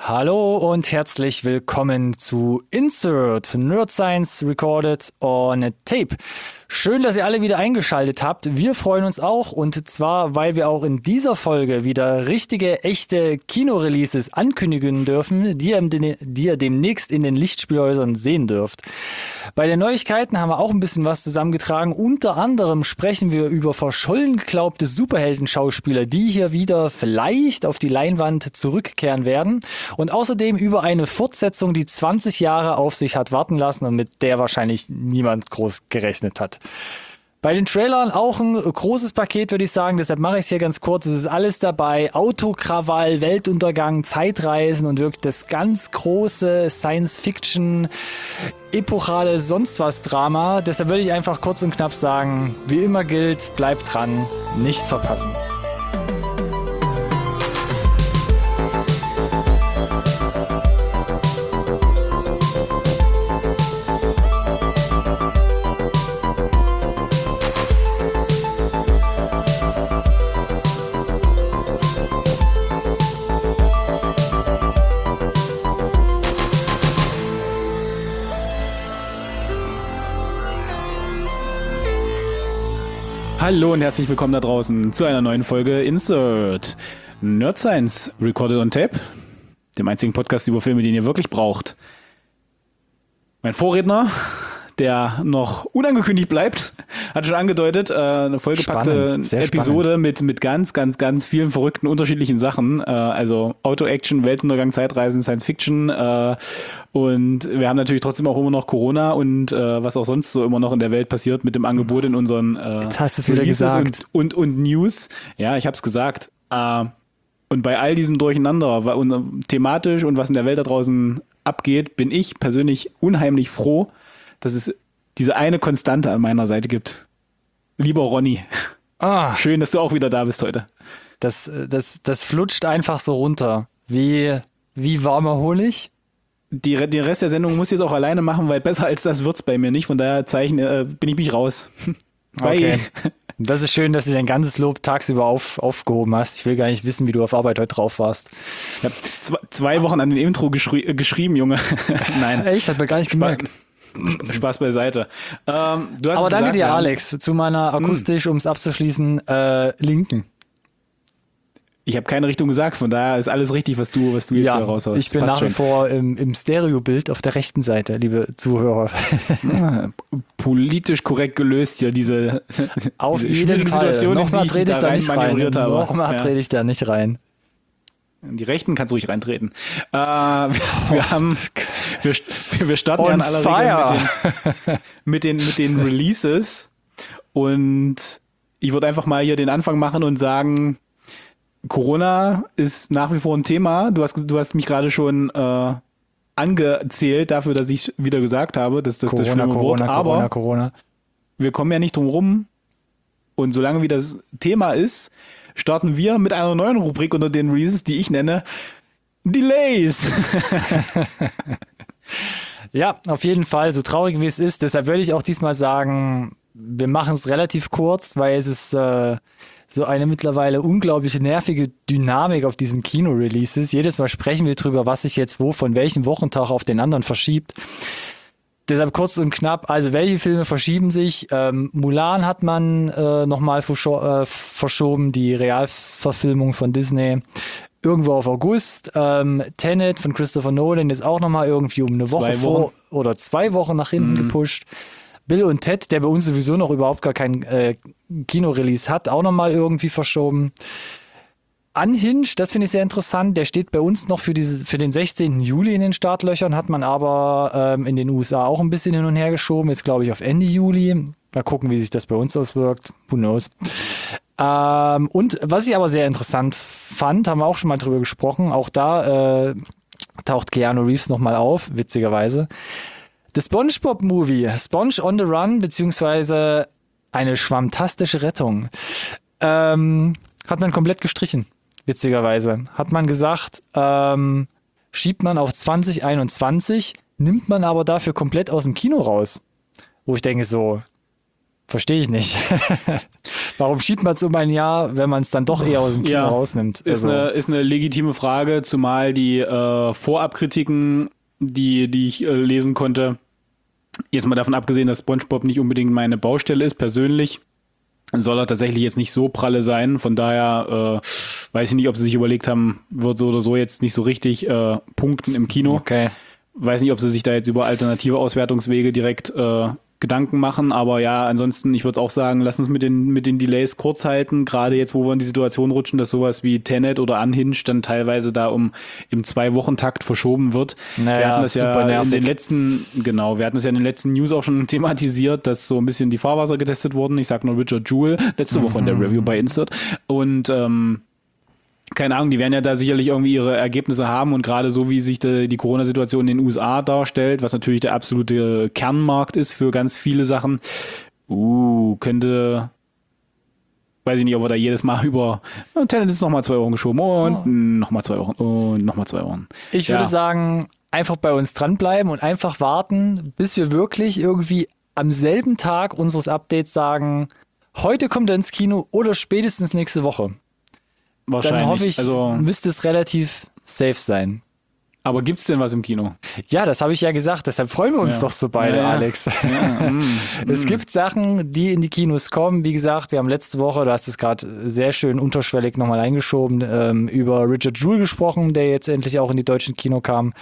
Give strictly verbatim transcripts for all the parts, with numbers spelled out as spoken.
Hallo und herzlich willkommen zu Insert Nerd Science Recorded on Tape. Schön, dass ihr alle wieder eingeschaltet habt. Wir freuen uns auch, und zwar, weil wir auch in dieser Folge wieder richtige, echte Kinoreleases ankündigen dürfen, die ihr, die ihr demnächst in den Lichtspielhäusern sehen dürft. Bei den Neuigkeiten haben wir auch ein bisschen was zusammengetragen. Unter anderem sprechen wir über verschollen geglaubte Superhelden-Schauspieler, die hier wieder vielleicht auf die Leinwand zurückkehren werden. Und außerdem über eine Fortsetzung, die zwanzig Jahre auf sich hat warten lassen und mit der wahrscheinlich niemand groß gerechnet hat. Bei den Trailern auch ein großes Paket, würde ich sagen, deshalb mache ich es hier ganz kurz. Es ist alles dabei: Autokrawall, Weltuntergang, Zeitreisen und wirklich das ganz große Science-Fiction, epochale Sonst-was-Drama. Deshalb würde ich einfach kurz und knapp sagen, wie immer gilt, bleibt dran, nicht verpassen. Hallo und herzlich willkommen da draußen zu einer neuen Folge Insert Nerd Science Recorded on Tape, dem einzigen Podcast über Filme, den ihr wirklich braucht. Mein Vorredner, der noch unangekündigt bleibt, hat schon angedeutet, äh, eine vollgepackte Spannend, Episode mit, mit ganz, ganz, ganz vielen verrückten, unterschiedlichen Sachen. Äh, also Auto-Action, Weltuntergang, Zeitreisen, Science-Fiction. Äh, und wir haben natürlich trotzdem auch immer noch Corona und äh, was auch sonst so immer noch in der Welt passiert mit dem Angebot in unseren äh, Jetzt hast du es wieder gesagt. Und, und, und News. Ja, ich habe es gesagt. Äh, und bei all diesem Durcheinander und, thematisch und was in der Welt da draußen abgeht, bin ich persönlich unheimlich froh, dass es diese eine Konstante an meiner Seite gibt. Lieber Ronny, Ah, schön, dass du auch wieder da bist heute. das, das, das flutscht einfach so runter. Wie, wie warmer Honig. Die, den Rest der Sendung muss ich jetzt auch alleine machen, weil besser als das wird's bei mir nicht. Von daher Zeichen, äh, bin ich mich raus. Okay. Das ist schön, dass du dein ganzes Lob tagsüber auf, aufgehoben hast. Ich will gar nicht wissen, wie du auf Arbeit heute drauf warst. Ich habe zwei, zwei Wochen an den Intro geschri- äh, geschrieben, Junge. Nein. Echt? Hat mir gar nicht gemerkt. Spaß beiseite. Ähm, du hast Aber danke gesagt, dir, ja, Alex, zu meiner akustisch, um es abzuschließen, äh, Linken. Ich habe keine Richtung gesagt, von daher ist alles richtig, was du, was du jetzt hier raushaust. Ich bin Passt nach wie schon. vor im, im Stereobild auf der rechten Seite, liebe Zuhörer. Ah, politisch korrekt gelöst hier, diese, Auf diese jeden schwierige Fall. Situation, in Nochmal die ich trete ich da rein nicht rein. manövriert habe. Nochmal Ja. trete ich da nicht rein. Die Rechten kannst du ruhig reintreten. Äh, wir, wir haben, wir, wir starten ja On in aller fire. Regel mit den, mit den, mit den Releases, und ich würde einfach mal hier den Anfang machen und sagen, Corona ist nach wie vor ein Thema. Du hast, du hast mich gerade schon äh, angezählt dafür, dass ich wieder gesagt habe, dass das das Corona, schlimme Wort, Corona, aber Corona, Corona. wir kommen ja nicht drum rum, und solange wie das Thema ist, starten wir mit einer neuen Rubrik unter den Releases, die ich nenne Delays. Ja, auf jeden Fall, so traurig wie es ist. Deshalb würde ich auch diesmal sagen, wir machen es relativ kurz, weil es ist äh, so eine mittlerweile unglaubliche nervige Dynamik auf diesen Kino-Releases. Jedes Mal sprechen wir drüber, was sich jetzt wo von welchem Wochentag auf den anderen verschiebt. Deshalb kurz und knapp, also welche Filme verschieben sich? Ähm, Mulan hat man äh, nochmal verscho- äh, verschoben, die Realverfilmung von Disney, irgendwo auf August. Ähm, Tenet von Christopher Nolan ist auch nochmal irgendwie um eine Zwei Woche vor Wochen. oder zwei Wochen nach hinten Mhm. gepusht. Bill und Ted, der bei uns sowieso noch überhaupt gar kein äh, Kinorelease hat, auch nochmal irgendwie verschoben. Unhinged, das finde ich sehr interessant, der steht bei uns noch für, diese, für den sechzehnten Juli in den Startlöchern, hat man aber ähm, in den U S A auch ein bisschen hin und her geschoben, jetzt glaube ich auf Ende Juli. Mal gucken, wie sich das bei uns auswirkt, who knows. Ähm, und was ich aber sehr interessant fand, haben wir auch schon mal drüber gesprochen, auch da äh, taucht Keanu Reeves nochmal auf, witzigerweise. The SpongeBob Movie, Sponge on the Run, beziehungsweise eine schwammtastische Rettung, ähm, hat man komplett gestrichen, witzigerweise. Hat man gesagt, ähm, schiebt man auf zwanzig einundzwanzig, nimmt man aber dafür komplett aus dem Kino raus. Wo ich denke so, Verstehe ich nicht. Warum schiebt man es um ein Jahr, wenn man es dann doch eher aus dem Kino Ja, rausnimmt? Ist, Also, eine, ist eine legitime Frage, zumal die äh, Vorabkritiken, die, die ich äh, lesen konnte, jetzt mal davon abgesehen, dass SpongeBob nicht unbedingt meine Baustelle ist, persönlich, soll er tatsächlich jetzt nicht so pralle sein. Von daher äh, weiß ich nicht, ob sie sich überlegt haben, wird so oder so jetzt nicht so richtig äh, punkten im Kino. okay. Weiß nicht, ob sie sich da jetzt über alternative Auswertungswege direkt äh, Gedanken machen, aber ja, ansonsten, ich würde auch sagen, lass uns mit den, mit den Delays kurz halten, gerade jetzt, wo wir in die Situation rutschen, dass sowas wie Tenet oder Unhinged dann teilweise da um im Zwei-Wochen-Takt verschoben wird. Naja, wir hatten das ja super nervig. in den letzten, genau, wir hatten das ja in den letzten News auch schon thematisiert, dass so ein bisschen die Fahrwasser getestet wurden. Ich sag nur Richard Jewell, letzte Woche in der Review bei Insert. Und ähm, keine Ahnung, die werden ja da sicherlich irgendwie ihre Ergebnisse haben und gerade so, wie sich die, die Corona-Situation in den U S A darstellt, was natürlich der absolute Kernmarkt ist für ganz viele Sachen, uh, könnte, weiß ich nicht, ob wir da jedes Mal über oh, Tenet ist nochmal zwei Wochen geschoben und oh. nochmal zwei Wochen und nochmal zwei Wochen. Ich ja. würde sagen, einfach bei uns dranbleiben und einfach warten, bis wir wirklich irgendwie am selben Tag unseres Updates sagen, heute kommt er ins Kino oder spätestens nächste Woche. Wahrscheinlich. Dann hoffe ich, also, müsste es relativ safe sein. aber gibt's denn was im Kino? Ja, das habe ich ja gesagt, deshalb freuen wir uns Ja. doch so beide, Ja, ja. Alex. Ja, mm, Es mm. gibt Sachen, die in die Kinos kommen. Wie gesagt, wir haben letzte Woche, du hast es gerade sehr schön unterschwellig nochmal eingeschoben, ähm, über Richard Jewell gesprochen, der jetzt endlich auch in die deutschen Kino kam,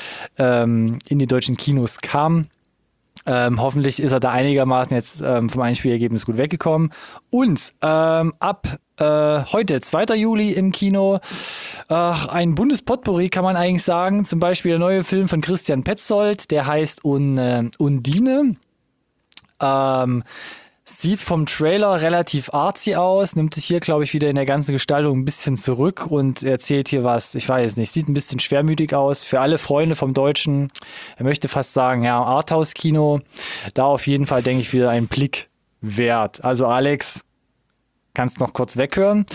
ähm, in die deutschen Kinos kam. Ähm, hoffentlich ist er da einigermaßen jetzt ähm, vom Einspielergebnis gut weggekommen. Und ähm, ab äh, heute, zweiter Juli im Kino, ach, ein Bundespotpourri kann man eigentlich sagen. Zum Beispiel der neue Film von Christian Petzold, der heißt Un, äh, Undine. Ähm, sieht vom Trailer relativ artsy aus, nimmt sich hier, glaube ich, wieder in der ganzen Gestaltung ein bisschen zurück und erzählt hier was, ich weiß nicht, sieht ein bisschen schwermütig aus. Für alle Freunde vom Deutschen, er möchte fast sagen, ja, Arthouse-Kino, da auf jeden Fall, denke ich, wieder ein Blick wert. Also Alex, kannst noch kurz weghören.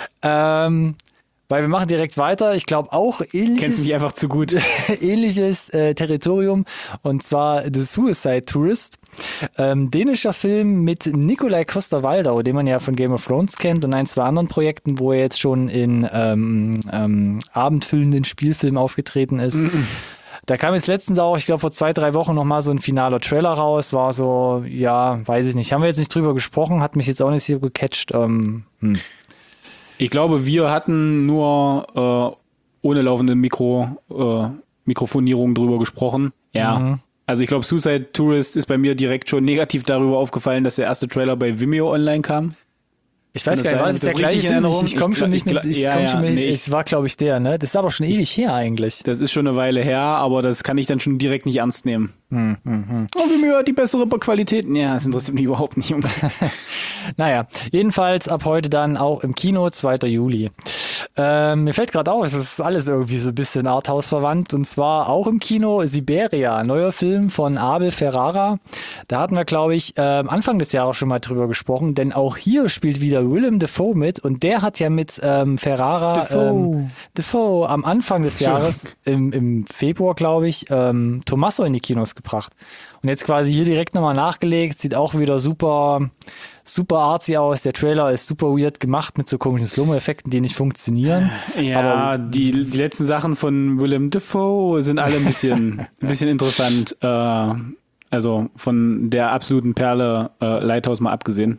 Ähm, weil wir machen direkt weiter. Ich glaube auch ähnliches, Kennst mich einfach zu gut. ähnliches äh, Territorium und zwar The Suicide Tourist. Ähm, dänischer Film mit Nikolaj Coster-Waldau, den man ja von Game of Thrones kennt und ein, zwei anderen Projekten, wo er jetzt schon in ähm, ähm, abendfüllenden Spielfilmen aufgetreten ist. Mm-mm. Da kam jetzt letztens auch, ich glaube vor zwei, drei Wochen nochmal so ein finaler Trailer raus, war so, ja, weiß ich nicht, haben wir jetzt nicht drüber gesprochen, hat mich jetzt auch nicht so gecatcht. Ähm, hm. Ich glaube, wir hatten nur äh, ohne laufende Mikro, äh, Mikrofonierung drüber gesprochen. Ja. Mhm. Also ich glaube, Suicide Tourist ist bei mir direkt schon negativ darüber aufgefallen, dass der erste Trailer bei Vimeo online kam. Ich weiß gar nicht, war das der gleiche Film? Ich, ich komme schon nicht mit, ich ja, komm ja, schon mit, nee, es war glaube ich der, ne? Das ist aber schon ewig her eigentlich. Das ist schon eine Weile her, aber das kann ich dann schon direkt nicht ernst nehmen. Hm, hm, hm. Oh, Vimeo hat die bessere Qualität. Ja, das interessiert mich überhaupt nicht, Jungs. Naja, jedenfalls ab heute dann auch im Kino, zweiter Juli. Ähm, mir fällt gerade auf, es ist alles irgendwie so ein bisschen Arthouse verwandt und zwar auch im Kino Siberia, neuer Film von Abel Ferrara. Da hatten wir, glaube ich, äh, Anfang des Jahres schon mal drüber gesprochen, denn auch hier spielt wieder Willem Dafoe mit und der hat ja mit ähm, Ferrara Dafoe. Ähm, Dafoe am Anfang des Jahres, im, im Februar, glaube ich, ähm, Tommaso in die Kinos gebracht. Und jetzt quasi hier direkt nochmal nachgelegt, sieht auch wieder super, super artsy aus. Der Trailer ist super weird gemacht mit so komischen Slow-Mo-Effekten, die nicht funktionieren. Ja, aber die, die letzten Sachen von Willem Dafoe sind alle ein bisschen, ein bisschen interessant. Äh, also von der absoluten Perle äh, Lighthouse mal abgesehen.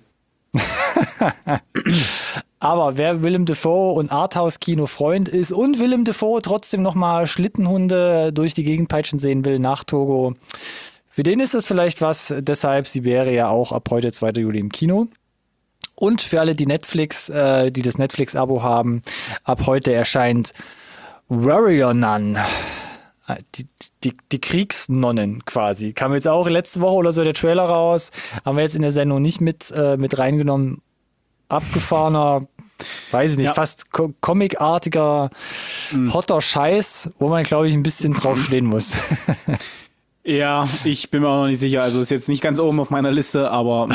Aber wer Willem Dafoe und Arthouse-Kino-Freund ist und Willem Dafoe trotzdem nochmal Schlittenhunde durch die Gegend peitschen sehen will nach Togo, für den ist das vielleicht was, deshalb Siberia auch ab heute, zweiter Juli im Kino. Und für alle, die Netflix, äh, die das Netflix-Abo haben, ab heute erscheint Warrior Nun. Die, die, die Kriegsnonnen quasi. Kam jetzt auch letzte Woche oder so der Trailer raus. Haben wir jetzt in der Sendung nicht mit, äh, mit reingenommen. Abgefahrener, weiß ich nicht, ja. fast co- comicartiger, mhm. hotter Scheiß, wo man, glaube ich, ein bisschen drauf stehen muss. Ja, ich bin mir auch noch nicht sicher. Also ist jetzt nicht ganz oben auf meiner Liste, aber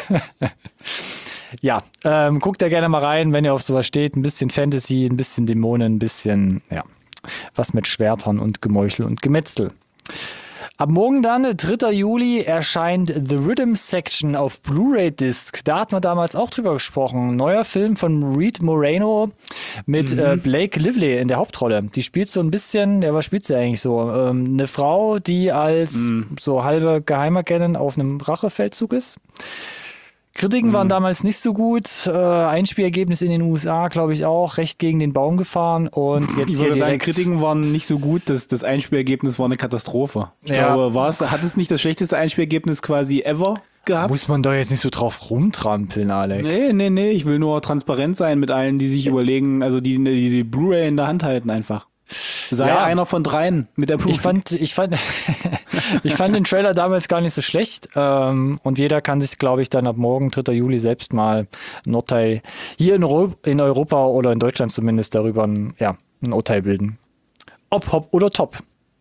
ja, ähm, guckt da gerne mal rein, wenn ihr auf sowas steht. Ein bisschen Fantasy, ein bisschen Dämonen, ein bisschen, ja, was mit Schwertern und Gemeuchel und Gemetzel. Ab morgen dann, dritter Juli, erscheint The Rhythm Section auf Blu-ray-Disc. Da hatten wir damals auch drüber gesprochen. Neuer Film von Reed Moreno mit mhm. äh, Blake Lively in der Hauptrolle. Die spielt so ein bisschen, ja, was spielt sie eigentlich so? Ähm, eine Frau, die als mhm. so halbe Geheimagentin auf einem Rachefeldzug ist. Kritiken mhm. waren damals nicht so gut. Äh, Einspielergebnis in den U S A, glaube ich, auch recht gegen den Baum gefahren. Und jetzt ich hier würde sagen, direkt Kritiken waren nicht so gut. Das, das Einspielergebnis war eine Katastrophe. Ich ja. glaube, war's, hat es nicht das schlechteste Einspielergebnis quasi ever gehabt? Muss man doch jetzt nicht so drauf rumtrampeln, Alex. Nee, nee, nee. Ich will nur transparent sein mit allen, die sich ja. überlegen, also die, die die Blu-ray in der Hand halten einfach. Sei ja. einer von dreien mit der Blu-ray. Ich fand, ich fand, ich fand den Trailer damals gar nicht so schlecht. Ähm, und jeder kann sich, glaube ich, dann ab morgen, dritter Juli, selbst mal ein Urteil hier in, Euro- in Europa oder in Deutschland zumindest darüber ein, ja, ein Urteil bilden. Ob, hopp oder top.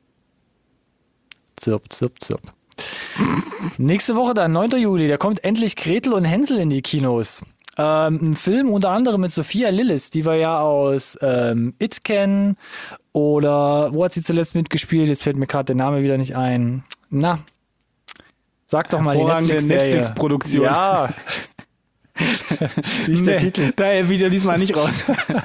Zirp, zirp, zirp. Nächste Woche dann, neunter Juli, da kommt endlich Gretel und Hänsel in die Kinos. Ähm, ein Film unter anderem mit Sophia Lillis, die wir ja aus ähm, It kennen. Oder wo hat sie zuletzt mitgespielt? Jetzt fällt mir gerade der Name wieder nicht ein. Na, sag doch mal die Netflix-Serie. Netflix-Produktion. Ja. Wie ist der nee, Titel? Da wieder diesmal nicht raus.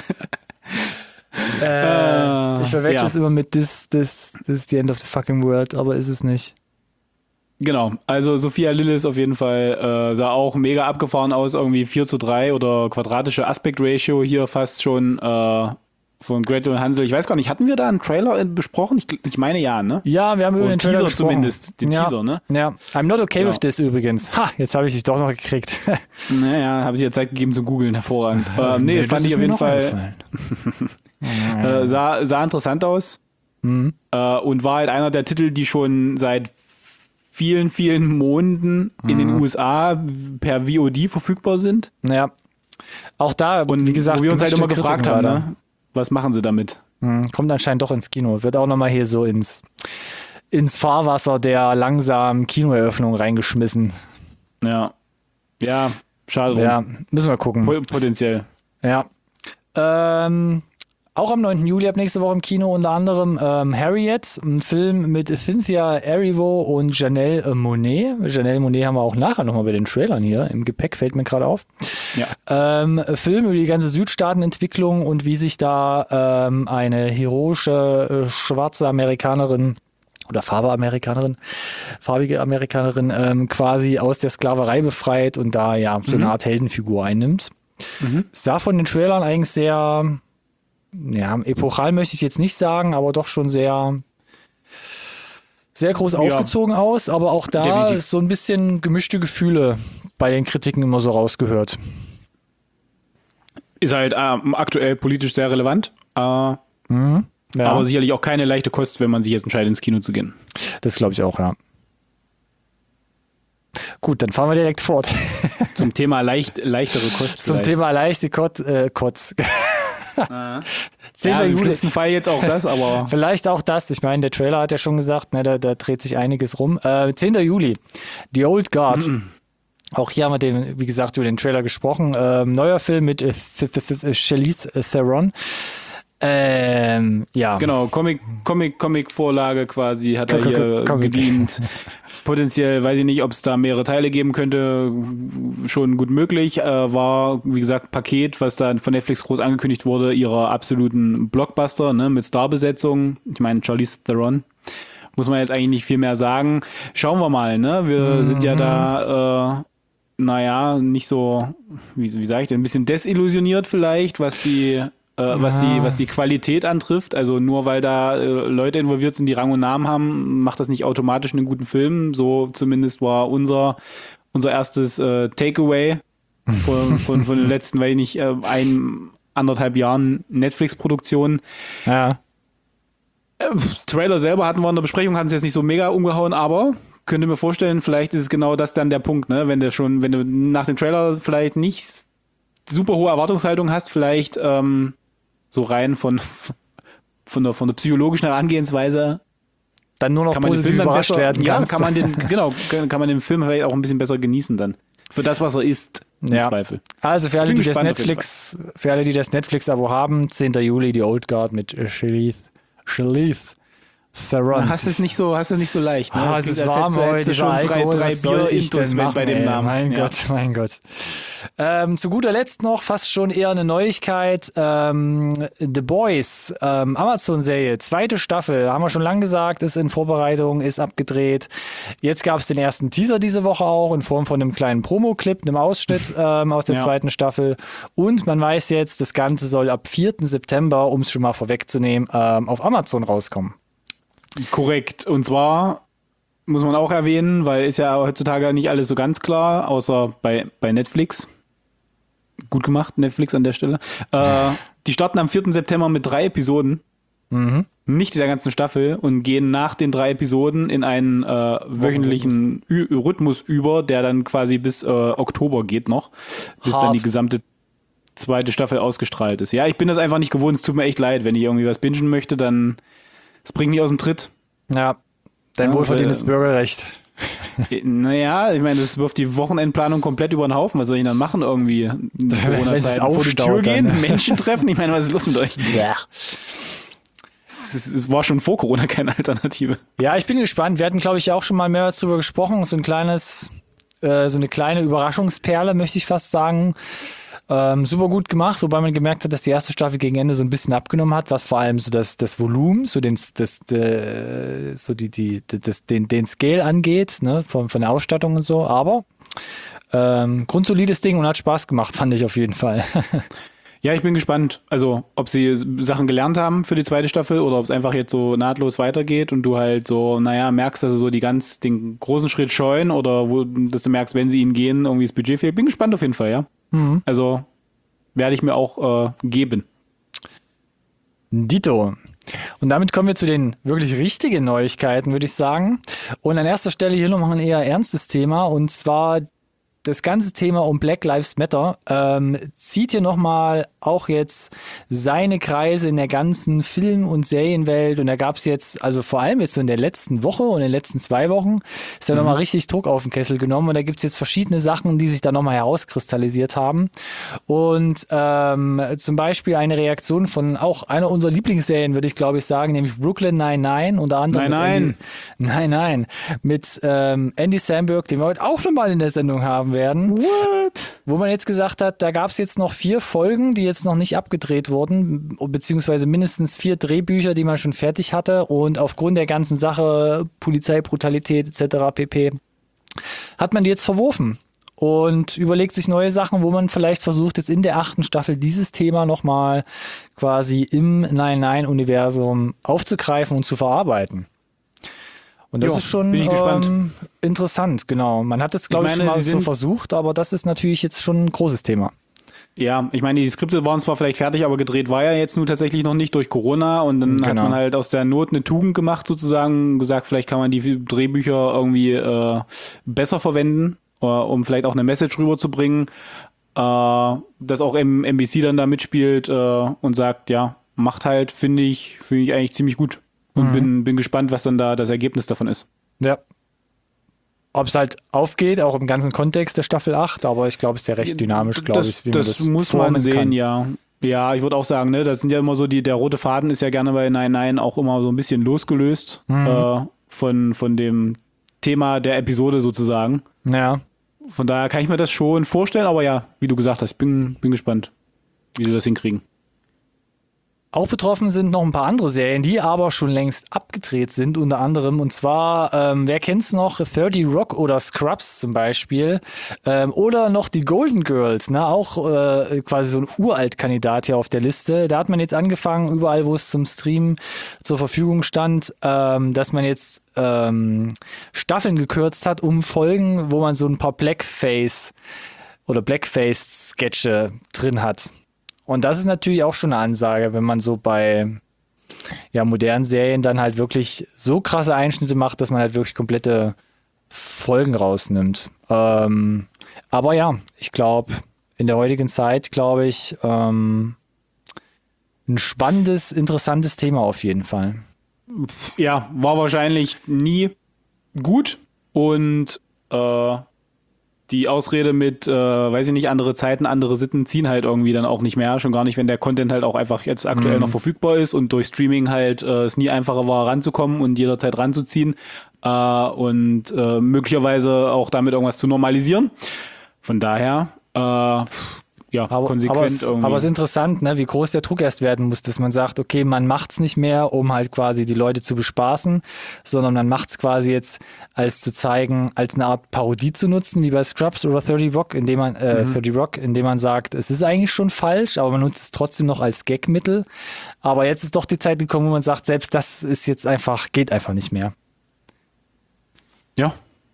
äh, ich verwechsel ja. es immer mit this, this, this is the end of the fucking world, aber ist es nicht. Genau, also Sophia Lillis auf jeden Fall äh, sah auch mega abgefahren aus, irgendwie vier zu drei oder quadratische Aspect Ratio hier fast schon äh, von Gretel und Hansel. Ich weiß gar nicht, hatten wir da einen Trailer besprochen? Ich, ich meine ja, ne? Ja, wir haben über den Trailer Teaser gesprochen. zumindest, den ja. Teaser, ne? Ja, I'm not okay ja. with this übrigens. Ha, jetzt habe ich dich doch noch gekriegt. Naja, habe ich dir Zeit gegeben zum Googeln, hervorragend. äh, nee, nee, fand ich auf jeden Fall äh, sah, sah interessant aus mhm. äh, und war halt einer der Titel, die schon seit vielen, vielen Monaten mhm. in den U S A per V O D verfügbar sind. Naja, auch da, und wie gesagt, wo wir uns halt immer gefragt haben, ne? Was machen sie damit? Mhm. Kommt anscheinend doch ins Kino. Wird auch nochmal hier so ins, ins Fahrwasser der langsamen Kinoeröffnung reingeschmissen. Ja. Ja, schade drum. Ja, müssen wir gucken. Potenziell. Ja. Ähm, auch am neunten Juli ab nächste Woche im Kino unter anderem ähm, Harriet, ein Film mit Cynthia Erivo und Janelle Monáe. Janelle Monáe haben wir auch nachher nochmal bei den Trailern hier im Gepäck, fällt mir gerade auf. Ja. Ähm, Film über die ganze Südstaatenentwicklung und wie sich da ähm, eine heroische äh, schwarze Amerikanerin oder Farbe-Amerikanerin, farbige Amerikanerin ähm, quasi aus der Sklaverei befreit und da ja so eine mhm. Art Heldenfigur einnimmt. Mhm. Sah von den Trailern eigentlich sehr, ja, epochal möchte ich jetzt nicht sagen, aber doch schon sehr, sehr groß ja. aufgezogen aus, aber auch da Definitiv. Ist so ein bisschen gemischte Gefühle bei den Kritiken immer so rausgehört. Ist halt ähm, aktuell politisch sehr relevant, äh, mhm. ja. aber sicherlich auch keine leichte Kost, wenn man sich jetzt entscheidet, ins Kino zu gehen. Das glaube ich auch, ja. Gut, dann fahren wir direkt fort. Zum Thema leicht, leichtere Kost. Zum vielleicht. Thema leichte Kot, äh, Kotz. Ja, im schlimmsten Fall jetzt auch das, aber... Vielleicht auch das. Ich meine, der Trailer hat ja schon gesagt, ne, da, da dreht sich einiges rum. Äh, zehnter Juli, The Old Guard. Mhm. Auch hier haben wir, den, wie gesagt, über den Trailer gesprochen. Ähm, neuer Film mit äh, Charlize Theron. Ähm, ja. Genau, Comic, Comic, Comic-Vorlage quasi hat er hier Comic. gedient. Potenziell, weiß ich nicht, ob es da mehrere Teile geben könnte, schon gut möglich. Äh, war, wie gesagt, Paket, was da von Netflix groß angekündigt wurde, ihrer absoluten Blockbuster, ne, mit Starbesetzung. Ich meine, Charlize Theron. Muss man jetzt eigentlich nicht viel mehr sagen. Schauen wir mal, ne? Wir mhm. sind ja da, äh, naja, nicht so, wie, wie sage ich denn, ein bisschen desillusioniert vielleicht, was die Äh, was, die, was die Qualität antrifft. Also nur weil da äh, Leute involviert sind, die Rang und Namen haben, macht das nicht automatisch einen guten Film. So zumindest war unser, unser erstes äh, Takeaway von, von, von den letzten, weiß ich nicht, äh, ein, anderthalb Jahren Netflix-Produktion. Ja. Äh, Trailer selber hatten wir in der Besprechung, hatten es jetzt nicht so mega umgehauen, aber könnte mir vorstellen, vielleicht ist es genau das dann der Punkt, ne? Wenn du schon, wenn du nach dem Trailer vielleicht nicht super hohe Erwartungshaltung hast, vielleicht ähm, so rein von, von, der, von der psychologischen Herangehensweise dann nur noch kann man positiv den Film überrascht besser, werden ja, kannst. kann man den, genau, kann man den Film vielleicht auch ein bisschen besser genießen dann. Für das, was er ist, im ja. Zweifel. Also für alle, die das Netflix, für alle, die das Netflix-Abo haben, zehnter Juli, die Old Guard mit Charlize, Charlize Theron. Hast es nicht so, hast es nicht so leicht. Ne? Ah, es ist warm heute, schon drei, drei Bier-Intos bei dem ey, Namen. Mein ja. Gott, mein Gott. Ähm, zu guter Letzt noch fast schon eher eine Neuigkeit. Ähm, The Boys, ähm, Amazon-Serie, zweite Staffel, haben wir schon lange gesagt, ist in Vorbereitung, ist abgedreht. Jetzt gab es den ersten Teaser diese Woche auch in Form von einem kleinen Promo-Clip, einem Ausschnitt ähm, aus der Ja. zweiten Staffel. Und man weiß jetzt, das Ganze soll ab vierten September, um es schon mal vorwegzunehmen, ähm, auf Amazon rauskommen. Korrekt. Und zwar muss man auch erwähnen, weil ist ja heutzutage nicht alles so ganz klar, außer bei, bei Netflix. Gut gemacht, Netflix an der Stelle. Äh, die starten am vierten September mit drei Episoden. Mhm. Nicht dieser ganzen Staffel und gehen nach den drei Episoden in einen äh, wöchentlichen Ü- Rhythmus über, der dann quasi bis äh, Oktober geht noch, bis Hart. dann die gesamte zweite Staffel ausgestrahlt ist. Ja, ich bin das einfach nicht gewohnt, es tut mir echt leid. Wenn ich irgendwie was bingen möchte, dann es bringt mich aus dem Tritt. Ja, dein Ja, wohlverdientes weil- Bürgerrecht. Naja, ich meine, das wirft die Wochenendplanung komplett über den Haufen. Was soll ich dann machen irgendwie? In Wenn es Corona-Zeiten vor die Tür aufstaut, gehen, dann. Menschen treffen? Ich meine, was ist los mit euch? Ja. Es ist- es war schon vor Corona keine Alternative. Ja, ich bin gespannt. Wir hatten, glaube ich, ja auch schon mal mehrmals drüber gesprochen. So ein kleines, äh, so eine kleine Überraschungsperle, möchte ich fast sagen. Ähm, super gut gemacht, wobei man gemerkt hat, dass die erste Staffel gegen Ende so ein bisschen abgenommen hat, was vor allem so das, das Volumen, so den, das, äh, so die, die, das, den, den Scale angeht, ne, von, von der Ausstattung und so. Aber ähm, grundsolides Ding und hat Spaß gemacht, fand ich auf jeden Fall. Ja, ich bin gespannt. Also, ob sie Sachen gelernt haben für die zweite Staffel oder ob es einfach jetzt so nahtlos weitergeht und du halt so, naja, merkst, dass sie so die ganz, den großen Schritt scheuen oder wo, dass du merkst, wenn sie ihn gehen, irgendwie das Budget fehlt. Bin gespannt auf jeden Fall, ja. Mhm. Also, werde ich mir auch äh, geben. Dito. Und damit kommen wir zu den wirklich richtigen Neuigkeiten, würde ich sagen. Und an erster Stelle hier nochmal ein eher ernstes Thema, und zwar das ganze Thema um Black Lives Matter ähm, zieht hier nochmal auch jetzt seine Kreise in der ganzen Film- und Serienwelt. Und da gab es jetzt, also vor allem jetzt so in der letzten Woche und in den letzten zwei Wochen, ist da mhm. nochmal richtig Druck auf den Kessel genommen. Und da gibt es jetzt verschiedene Sachen, die sich da nochmal herauskristallisiert haben. Und ähm, zum Beispiel eine Reaktion von auch einer unserer Lieblingsserien, würde ich glaube ich sagen, nämlich Brooklyn Nine-Nine. Unter anderem Nein, nein. Andy, nein, nein. Mit ähm, Andy Samberg, den wir heute auch nochmal in der Sendung haben werden. What? Wo man jetzt gesagt hat, da gab es jetzt noch vier Folgen, die jetzt noch nicht abgedreht wurden, beziehungsweise mindestens vier Drehbücher, die man schon fertig hatte, und aufgrund der ganzen Sache, Polizeibrutalität et cetera pp. hat man die jetzt verworfen und überlegt sich neue Sachen, wo man vielleicht versucht, jetzt in der achten Staffel dieses Thema nochmal quasi im Nine-Nine-Universum aufzugreifen und zu verarbeiten. Und das Jo, ist schon bin ich gespannt. ähm, interessant, genau. Man hat es, glaube ich, Ich schon meine, mal sie so sind- versucht, aber das ist natürlich jetzt schon ein großes Thema. Ja, ich meine, die Skripte waren zwar vielleicht fertig, aber gedreht war ja jetzt nun tatsächlich noch nicht durch Corona und dann hat Genau. man halt aus der Not eine Tugend gemacht sozusagen, gesagt, vielleicht kann man die Drehbücher irgendwie äh, besser verwenden, äh, um vielleicht auch eine Message rüberzubringen, äh, dass auch M- N B C dann da mitspielt äh, und sagt, ja, macht halt, finde ich, finde ich eigentlich ziemlich gut und Mhm. bin, bin gespannt, was dann da das Ergebnis davon ist. Ja. Ob es halt aufgeht, auch im ganzen Kontext der Staffel acht, aber ich glaube, es ist ja recht dynamisch, glaube das, ich, wie man das das muss man formen sehen, kann. ja. Ja, ich würde auch sagen, ne, das sind ja immer so die, der rote Faden ist ja gerne bei Nein Nein auch immer so ein bisschen losgelöst Mhm. äh, von, von dem Thema der Episode sozusagen. Ja. Von daher kann ich mir das schon vorstellen, aber ja, wie du gesagt hast, bin, bin gespannt, wie sie das hinkriegen. Auch betroffen sind noch ein paar andere Serien, die aber schon längst abgedreht sind, unter anderem. Und zwar, ähm, wer kennt's noch? thirty Rock oder Scrubs zum Beispiel. Ähm, oder noch die Golden Girls, ne? Auch äh, quasi so ein Uralt-Kandidat hier auf der Liste. Da hat man jetzt angefangen, überall, wo es zum Stream zur Verfügung stand, ähm, dass man jetzt ähm, Staffeln gekürzt hat, um Folgen, wo man so ein paar Blackface oder Blackface-Sketche drin hat. Und das ist natürlich auch schon eine Ansage, wenn man so bei ja, modernen Serien dann halt wirklich so krasse Einschnitte macht, dass man halt wirklich komplette Folgen rausnimmt. Ähm, aber ja, ich glaube, in der heutigen Zeit, glaube ich, ähm, ein spannendes, interessantes Thema auf jeden Fall. Ja, war wahrscheinlich nie gut und äh, die Ausrede mit, äh, weiß ich nicht, andere Zeiten, andere Sitten ziehen halt irgendwie dann auch nicht mehr. Schon gar nicht, wenn der Content halt auch einfach jetzt aktuell Mhm. noch verfügbar ist und durch Streaming halt äh, es nie einfacher war, ranzukommen und jederzeit ranzuziehen äh, und äh, möglicherweise auch damit irgendwas zu normalisieren. Von daher, äh, ja, Aber, konsequent aber, es, irgendwie. aber es ist interessant, ne, wie groß der Druck erst werden muss, dass man sagt, okay, man macht's nicht mehr, um halt quasi die Leute zu bespaßen, sondern man macht's quasi jetzt als zu zeigen, als eine Art Parodie zu nutzen, wie bei Scrubs oder thirty Rock, indem man äh, Mhm. thirty Rock, indem man sagt, es ist eigentlich schon falsch, aber man nutzt es trotzdem noch als Gagmittel. Aber jetzt ist doch die Zeit gekommen, wo man sagt, selbst das ist jetzt einfach, geht einfach nicht mehr. Ja.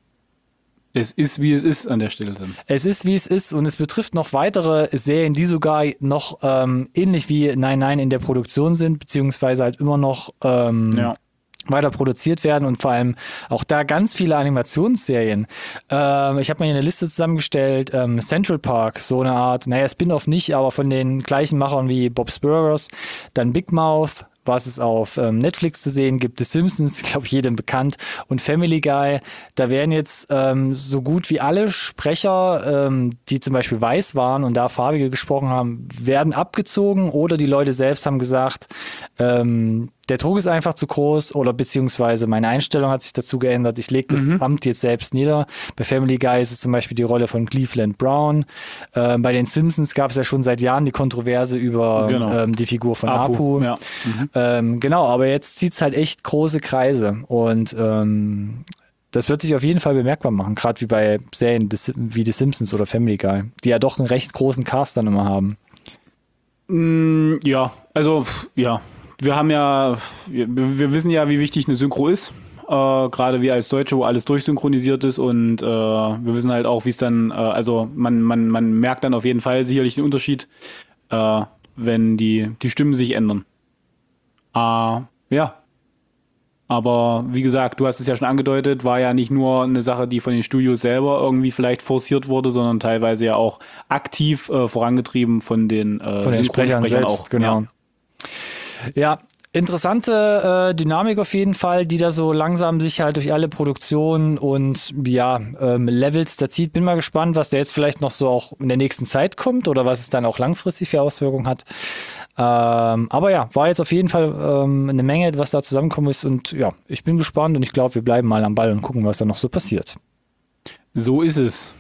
Es ist, wie es ist an der Stelle dann. Es ist, wie es ist und es betrifft noch weitere Serien, die sogar noch ähm, ähnlich wie Nine Nine in der Produktion sind, beziehungsweise halt immer noch ähm, Ja. weiter produziert werden und vor allem auch da ganz viele Animationsserien. Ähm, ich habe mir hier eine Liste zusammengestellt, ähm, Central Park, so eine Art, naja, Spin-off nicht, aber von den gleichen Machern wie Bob's Burgers, dann Big Mouth, was es auf ähm, Netflix zu sehen gibt, The Simpsons, ich glaube jedem bekannt, und Family Guy. Da werden jetzt ähm, so gut wie alle Sprecher, ähm, die zum Beispiel weiß waren und da farbige gesprochen haben, werden abgezogen oder die Leute selbst haben gesagt, ähm, der Druck ist einfach zu groß oder beziehungsweise meine Einstellung hat sich dazu geändert. Ich lege das Mhm. Amt jetzt selbst nieder. Bei Family Guy ist es zum Beispiel die Rolle von Cleveland Brown. Ähm, bei den Simpsons gab es ja schon seit Jahren die Kontroverse über Genau. ähm, die Figur von Apu, Apu. ja. Mhm. Ähm, genau, aber jetzt zieht es halt echt große Kreise und ähm, das wird sich auf jeden Fall bemerkbar machen, gerade wie bei Serien des- wie The Simpsons oder Family Guy, die ja doch einen recht großen Cast dann immer haben. Mm, Ja, also pff, ja, wir haben ja, wir, wir wissen ja, wie wichtig eine Synchro ist. Äh, gerade wir als Deutsche, wo alles durchsynchronisiert ist und äh, wir wissen halt auch, wie es dann, äh, also man, man, man merkt dann auf jeden Fall sicherlich den Unterschied, äh, wenn die, die Stimmen sich ändern. Äh, ja. Aber wie gesagt, du hast es ja schon angedeutet, war ja nicht nur eine Sache, die von den Studios selber irgendwie vielleicht forciert wurde, sondern teilweise ja auch aktiv äh, vorangetrieben von den, äh, Von den Sprechern Synchronsprechern selbst, auch. genau. Ja. Ja, interessante äh, Dynamik auf jeden Fall, die da so langsam sich halt durch alle Produktionen und ja, ähm, Levels da zieht. Bin mal gespannt, was da jetzt vielleicht noch so auch in der nächsten Zeit kommt oder was es dann auch langfristig für Auswirkungen hat. Ähm, aber ja, war jetzt auf jeden Fall ähm, eine Menge, was da zusammengekommen ist und ja, ich bin gespannt und ich glaube, wir bleiben mal am Ball und gucken, was da noch so passiert. So ist es.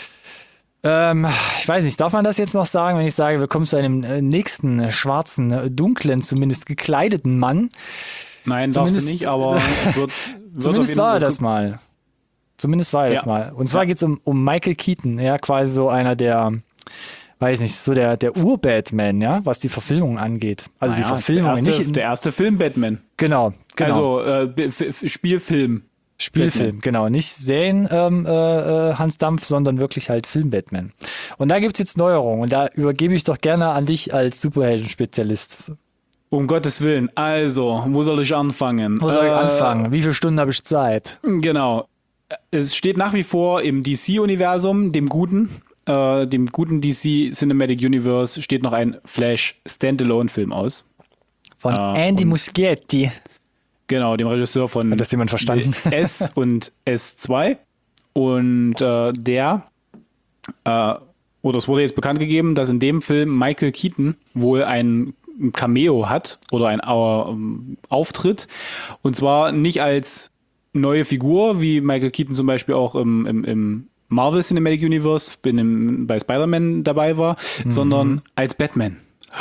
Ähm, ich weiß nicht, darf man das jetzt noch sagen, wenn ich sage, wir kommen zu einem äh, nächsten äh, schwarzen, äh, dunklen, zumindest gekleideten Mann? Nein, darfst du Zumindest- nicht, aber es wird, wird auf Zumindest jeden war er Fall- das mal. Zumindest war er das Ja. mal. Und zwar Ja. geht es um, um Michael Keaton, ja, quasi so einer der, weiß nicht, so der, der Ur-Batman, ja, was die Verfilmung angeht. Also die Naja, Verfilmung, der erste, nicht in, der erste Film Batman. genau, genau. Also äh, B- F- Spielfilm. Spielfilm, genau. Nicht Serien ähm, äh, äh, Hans Dampf, sondern wirklich halt Film Batman. Und da gibt's jetzt Neuerungen und da übergebe ich doch gerne an dich als Superhelden-Spezialist. Um Gottes Willen. Also, wo soll ich anfangen? Wo soll ich Äh, anfangen? Wie viele Stunden habe ich Zeit? Genau. Es steht nach wie vor im D C-Universum, dem guten, äh, dem guten D C Cinematic Universe, steht noch ein Flash Standalone-Film aus. Von Ah, Andy und- Muschietti. Genau, dem Regisseur von Hat das jemand verstanden? S und S zwei. Und äh, der, äh, oder es wurde jetzt bekannt gegeben, dass in dem Film Michael Keaton wohl ein Cameo hat oder ein ähm, Auftritt. Und zwar nicht als neue Figur, wie Michael Keaton zum Beispiel auch im, im, im Marvel Cinematic Universe in dem, bei Spider-Man dabei war, sondern als Batman.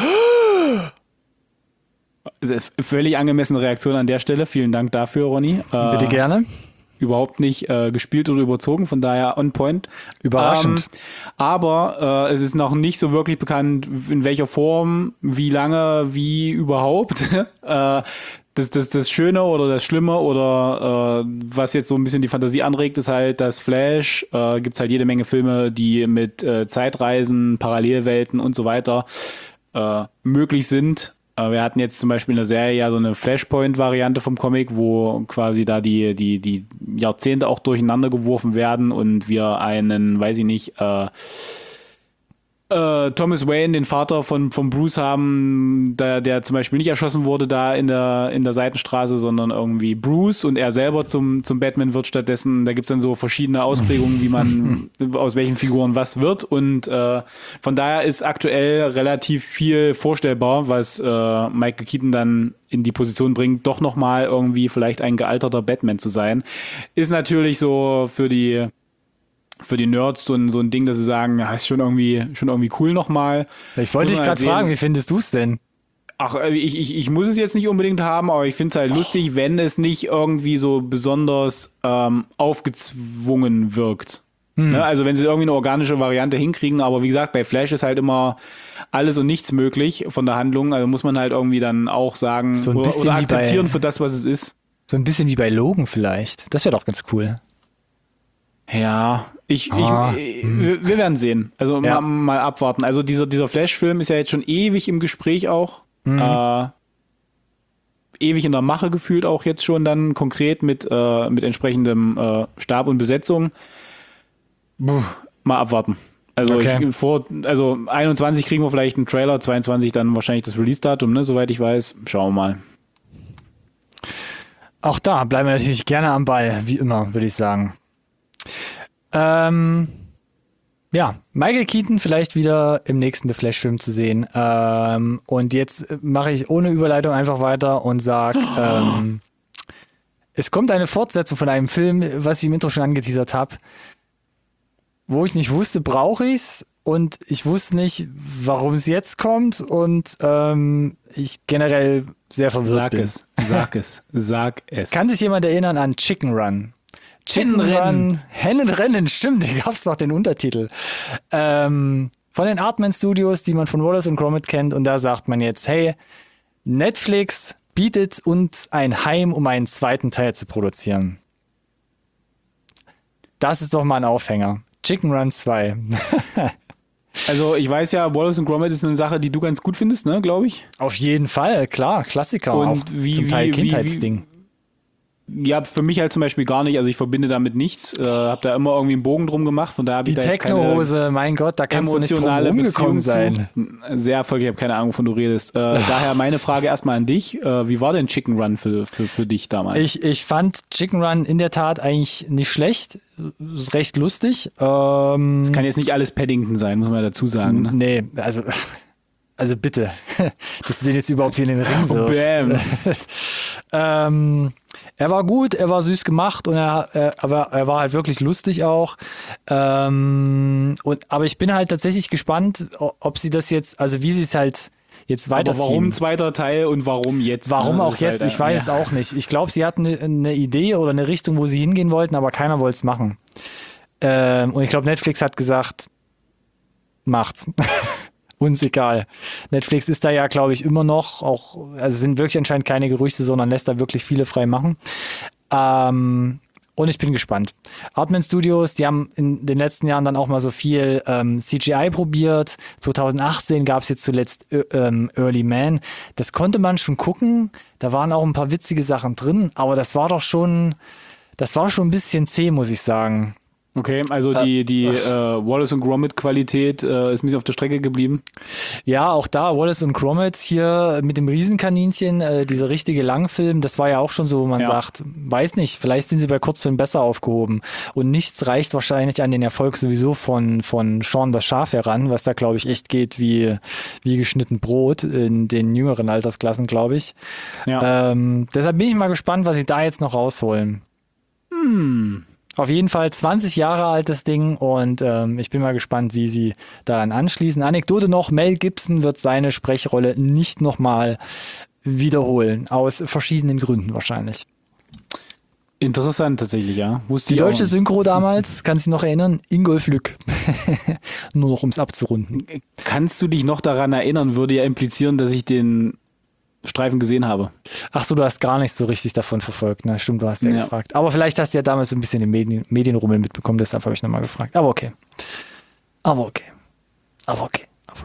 Völlig angemessene Reaktion an der Stelle. Vielen Dank dafür, Ronny. Äh, Bitte gerne. Überhaupt nicht äh, gespielt oder überzogen, von daher on point. Überraschend. Ähm, aber äh, es ist noch nicht so wirklich bekannt, in welcher Form, wie lange, wie überhaupt. äh, das, das, das Schöne oder das Schlimme oder äh, was jetzt so ein bisschen die Fantasie anregt, ist halt, dass Flash, äh, gibt es halt jede Menge Filme, die mit äh, Zeitreisen, Parallelwelten und so weiter äh, möglich sind. Äh, wir hatten jetzt zum Beispiel in der Serie ja so eine Flashpoint-Variante vom Comic, wo quasi da die, die, die Jahrzehnte auch durcheinander geworfen werden und wir einen, weiß ich nicht, äh, äh, Thomas Wayne, den Vater von, von Bruce haben, der, der zum Beispiel nicht erschossen wurde da in der, in der Seitenstraße, sondern irgendwie Bruce und er selber zum, zum Batman wird stattdessen. Da gibt es dann so verschiedene Ausprägungen, wie man aus welchen Figuren was wird. Und äh, von daher ist aktuell relativ viel vorstellbar, was äh, Michael Keaton dann in die Position bringt, doch nochmal irgendwie vielleicht ein gealterter Batman zu sein. Ist natürlich so für die für die Nerds so ein, so ein Ding, dass sie sagen, ja, ist schon irgendwie, schon irgendwie cool nochmal. Ich wollte dich gerade halt fragen, wie findest du es denn? Ach, ich, ich, ich muss es jetzt nicht unbedingt haben, aber ich finde es halt oh. lustig, wenn es nicht irgendwie so besonders ähm, aufgezwungen wirkt. Hm. Ne? Also wenn sie irgendwie eine organische Variante hinkriegen, aber wie gesagt, bei Flash ist halt immer alles und nichts möglich von der Handlung, also muss man halt irgendwie dann auch sagen so ein oder, oder akzeptieren bei, für das, was es ist. So ein bisschen wie bei Logan vielleicht. Das wäre doch ganz cool. Ja, ich, ah, ich, hm. wir werden sehen. Also ja. mal, mal abwarten. Also dieser, dieser Flash-Film ist ja jetzt schon ewig im Gespräch auch. Mhm. Äh, ewig in der Mache gefühlt auch jetzt schon dann konkret mit, äh, mit entsprechendem äh, Stab und Besetzung. Puh, mal abwarten. Also, okay. ich, vor, also einundzwanzig kriegen wir vielleicht einen Trailer, zweiundzwanzig dann wahrscheinlich das Release-Datum, ne, soweit ich weiß. Schauen wir mal. Auch da bleiben wir natürlich gerne am Ball, wie immer, würde ich sagen. Ähm, ja, Michael Keaton vielleicht wieder im nächsten The Flash-Film zu sehen. Ähm, und jetzt mache ich ohne Überleitung einfach weiter und sage, oh. ähm, es kommt eine Fortsetzung von einem Film, was ich im Intro schon angeteasert habe, wo ich nicht wusste, brauche ich es und ich wusste nicht, warum es jetzt kommt und ähm, ich generell sehr verwirrt sag bin. Sag es, sag es, sag es. Kann sich jemand erinnern an Chicken Run? Chicken Run, Hennenrennen, stimmt, da gab es noch den Untertitel. Ähm, von den Artman Studios, die man von Wallace und Gromit kennt. Und da sagt man jetzt, hey, Netflix bietet uns ein Heim, um einen zweiten Teil zu produzieren. Das ist doch mal ein Aufhänger. Chicken Run zwei. Also ich weiß ja, Wallace und Gromit ist eine Sache, die du ganz gut findest, ne, glaube ich. Auf jeden Fall, klar, Klassiker. Und auch wie, zum Teil wie, Kindheitsding. Wie, wie, Ja, für mich halt zum Beispiel gar nicht. Also ich verbinde damit nichts. Äh, hab da immer irgendwie einen Bogen drum gemacht. Von daher habe ich da Die Techno-Hose, mein Gott, da kannst du nicht drum rumgekommen sein. Sehr erfolgreich, ich habe keine Ahnung, wovon du redest. Äh, daher meine Frage erstmal an dich. Äh, wie war denn Chicken Run für, für, für dich damals? Ich, ich fand Chicken Run in der Tat eigentlich nicht schlecht. Ist recht lustig. Ähm, das kann jetzt nicht alles Paddington sein, muss man dazu sagen. Ne? Nee, also... Also bitte, dass du den jetzt überhaupt hier in den Ring wirfst. ähm, er war gut, er war süß gemacht und er, er, er, er war halt wirklich lustig auch. Ähm, und, aber ich bin halt tatsächlich gespannt, ob sie das jetzt, also wie sie es halt jetzt weiterziehen. Aber warum ein zweiter Teil und warum jetzt? Warum ne? auch jetzt? Halt, ich weiß ja. es auch nicht. Ich glaube, sie hatten eine, eine Idee oder eine Richtung, wo sie hingehen wollten, aber keiner wollte es machen. Ähm, und ich glaube, Netflix hat gesagt, macht's. Uns egal. Netflix ist da ja, glaube ich, immer noch, auch, also sind wirklich anscheinend keine Gerüchte, sondern lässt da wirklich viele frei machen. Ähm, und ich bin gespannt. Artman Studios, die haben in den letzten Jahren dann auch mal so viel ähm, C G I probiert. zwanzig achtzehn gab es jetzt zuletzt ähm, Early Man. Das konnte man schon gucken. Da waren auch ein paar witzige Sachen drin, aber das war doch schon, das war schon ein bisschen zäh, muss ich sagen. Okay, also die, die äh, Wallace und Gromit Qualität äh, ist ein bisschen auf der Strecke geblieben. Ja, auch da Wallace und Gromit hier mit dem Riesenkaninchen, äh, dieser richtige Langfilm, das war ja auch schon so, wo man ja. sagt, weiß nicht, vielleicht sind sie bei Kurzfilmen besser aufgehoben. Und nichts reicht wahrscheinlich an den Erfolg sowieso von, von Shaun das Schaf heran, was da, glaube ich, echt geht wie, wie geschnitten Brot in den jüngeren Altersklassen, glaube ich. Ja. Ähm, deshalb bin ich mal gespannt, was sie da jetzt noch rausholen. Hm. Auf jeden Fall zwanzig Jahre alt das Ding und ähm, ich bin mal gespannt, wie sie daran anschließen. Anekdote noch, Mel Gibson wird seine Sprechrolle nicht nochmal wiederholen, aus verschiedenen Gründen wahrscheinlich. Interessant tatsächlich, ja. Wusste Die deutsche Synchro damals, kannst du dich noch erinnern? Ingolf Lück. Nur noch, um es abzurunden. Kannst du dich noch daran erinnern, würde ja implizieren, dass ich den Streifen gesehen habe. Ach so, du hast gar nicht so richtig davon verfolgt. Ne? Stimmt, du hast ja, ja gefragt. Aber vielleicht hast du ja damals so ein bisschen den Medien, Medienrummel mitbekommen, deshalb habe ich nochmal gefragt. Aber okay. Aber okay. Aber okay. Aber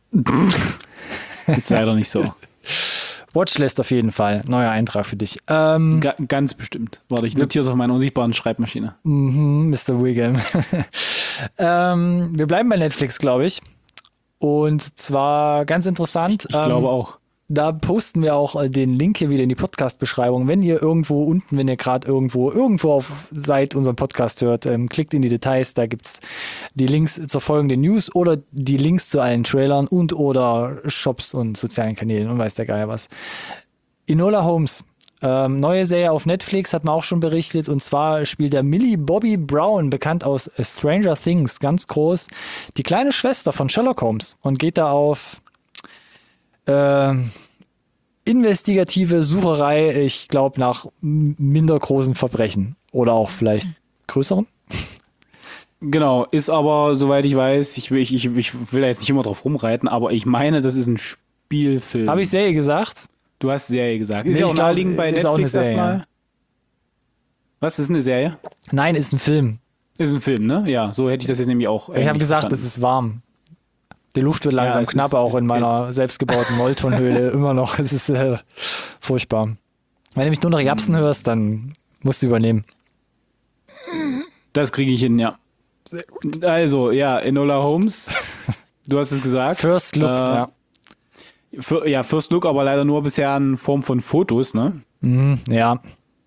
okay. Ist leider nicht so. Watchlist auf jeden Fall. Neuer Eintrag für dich. Ähm, Ga- ganz bestimmt. Warte, ich notiere es auf meiner unsichtbaren Schreibmaschine. Mhm, Mister Wiggum. ähm, wir bleiben bei Netflix, glaube ich. Und zwar ganz interessant. Ich glaube auch. Da posten wir auch den Link hier wieder in die Podcast-Beschreibung. Wenn ihr irgendwo unten, wenn ihr gerade irgendwo irgendwo auf seid, unseren Podcast hört, ähm, klickt in die Details, da gibt's die Links zur folgenden News oder die Links zu allen Trailern und oder Shops und sozialen Kanälen und weiß der Geier was. Enola Holmes, ähm, neue Serie auf Netflix, hat man auch schon berichtet, und zwar spielt der Millie Bobby Brown, bekannt aus Stranger Things, ganz groß, die kleine Schwester von Sherlock Holmes und geht da auf Äh, investigative Sucherei, ich glaube, nach minder großen Verbrechen. Oder auch vielleicht größeren. Genau, ist aber, soweit ich weiß, ich will, ich, ich, ich will da jetzt nicht immer drauf rumreiten, aber ich meine, das ist ein Spielfilm. Habe ich Serie gesagt? Du hast Serie gesagt. Ist Nee, ja auch ich glaub, naheliegend bei ist Netflix auch eine Serie, erstmal. ja. Was, ist eine Serie? Nein, ist ein Film. Ist ein Film, ne? Ja, so hätte ich das jetzt nämlich auch. Ich habe gesagt, es ist warm. Die Luft wird langsam es knapp, ist- auch es- in meiner selbstgebauten Moltonhöhle immer noch. Es ist äh, furchtbar. Wenn du mich nur noch japsen hörst, dann musst du übernehmen. Das kriege ich hin, ja. Also, ja, Enola Holmes, du hast es gesagt. First Look, Äh, ja. Für, ja, First Look, aber leider nur bisher in Form von Fotos, ne? Mhm, ja.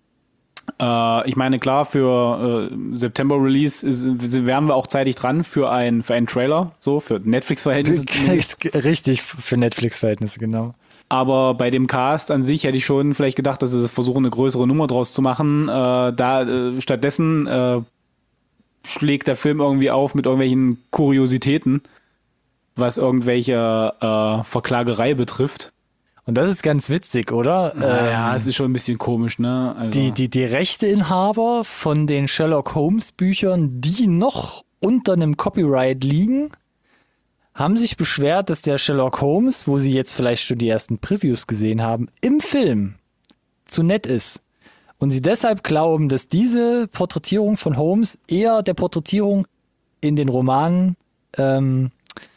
Äh, ich meine, klar, für äh, September-Release ist- sind- wären wir auch zeitig dran für, ein, für einen Trailer, so, für Netflix-Verhältnisse. Richtig, für Netflix-Verhältnisse, genau. Aber bei dem Cast an sich hätte ich schon vielleicht gedacht, dass sie versuchen, eine größere Nummer draus zu machen. Äh, da äh, stattdessen äh, schlägt der Film irgendwie auf mit irgendwelchen Kuriositäten, was irgendwelche äh, Verklagerei betrifft. Und das ist ganz witzig, oder? Ja, Ähm, es ist schon ein bisschen komisch, ne? Also, die, die, die Rechteinhaber von den Sherlock Holmes Büchern, die noch unter einem Copyright liegen, haben sich beschwert, dass der Sherlock Holmes, wo sie jetzt vielleicht schon die ersten Previews gesehen haben, im Film zu nett ist. Und sie deshalb glauben, dass diese Porträtierung von Holmes eher der Porträtierung in den Romanen ähm,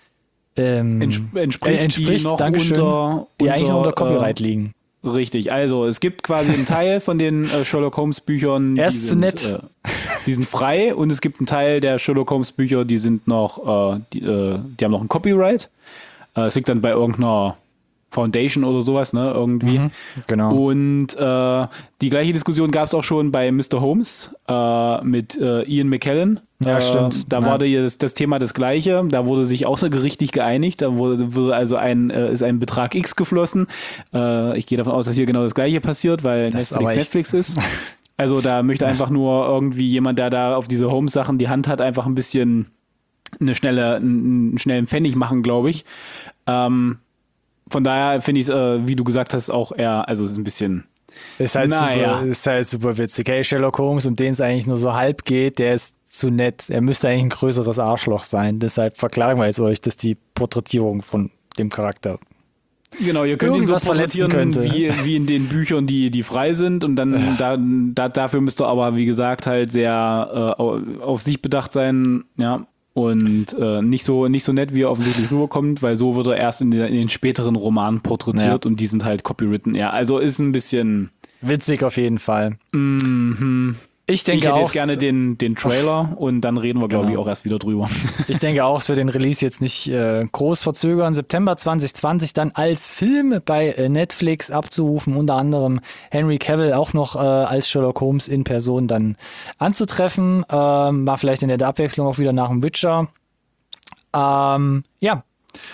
ähm, Entsp- entspricht, äh, entspricht die noch Dankeschön, unter, die eigentlich noch unter äh, Copyright liegen. Richtig, also es gibt quasi einen Teil von den äh, Sherlock Holmes Büchern, Er die ist zu sind, nett. Äh, die sind frei, und es gibt einen Teil der Sherlock Holmes Bücher, die sind noch, äh, die, äh, die haben noch ein Copyright. Äh, es liegt dann bei irgendeiner Foundation oder sowas, ne, irgendwie. Mhm, genau. Und äh, die gleiche Diskussion gab es auch schon bei Mister Holmes äh, mit äh, Ian McKellen. Ja, äh, stimmt. Da Ja. war das, das Thema das gleiche. Da wurde sich außergerichtlich geeinigt. Da wurde, wurde also ein, äh, ist ein Betrag X geflossen. Äh, ich gehe davon aus, dass hier genau das gleiche passiert, weil Das ist Netflix aber echt- Netflix ist. Also da möchte einfach nur irgendwie jemand, der da auf diese Holmes-Sachen die Hand hat, einfach ein bisschen eine schnelle, einen schnellen Pfennig machen, glaube ich. Ähm, von daher finde ich es, äh, wie du gesagt hast, auch eher, also es ist ein bisschen, Ist halt, Naja. super, ist halt super witzig. Hey, Sherlock Holmes, um den es eigentlich nur so halb geht, der ist zu nett. Er müsste eigentlich ein größeres Arschloch sein. Deshalb verklagen wir jetzt euch, dass die Porträtierung von dem Charakter. genau, ihr könnt Irgendwas ihn so verletzen porträtieren, könnte. wie, wie in den Büchern, die, die frei sind, und dann da, da, dafür müsst ihr aber, wie gesagt, halt sehr äh, au- auf sich bedacht sein, ja, und äh, nicht so nicht so nett, wie er offensichtlich rüberkommt, weil so wird er erst in, den- in den späteren Romanen porträtiert, Ja. und die sind halt copywritten, ja, also ist ein bisschen, Witzig auf jeden Fall. mhm. Ich denke Ich hätte auch, jetzt gerne den, den Trailer, und dann reden wir, glaube Genau. ich, auch erst wieder drüber. ich denke auch, es wird den Release jetzt nicht äh, groß verzögern. September zwanzig zwanzig dann als Film bei äh, Netflix abzurufen, unter anderem Henry Cavill auch noch äh, als Sherlock Holmes in Person dann anzutreffen. Ähm, war vielleicht in der Abwechslung auch wieder nach dem Witcher. Ähm, ja.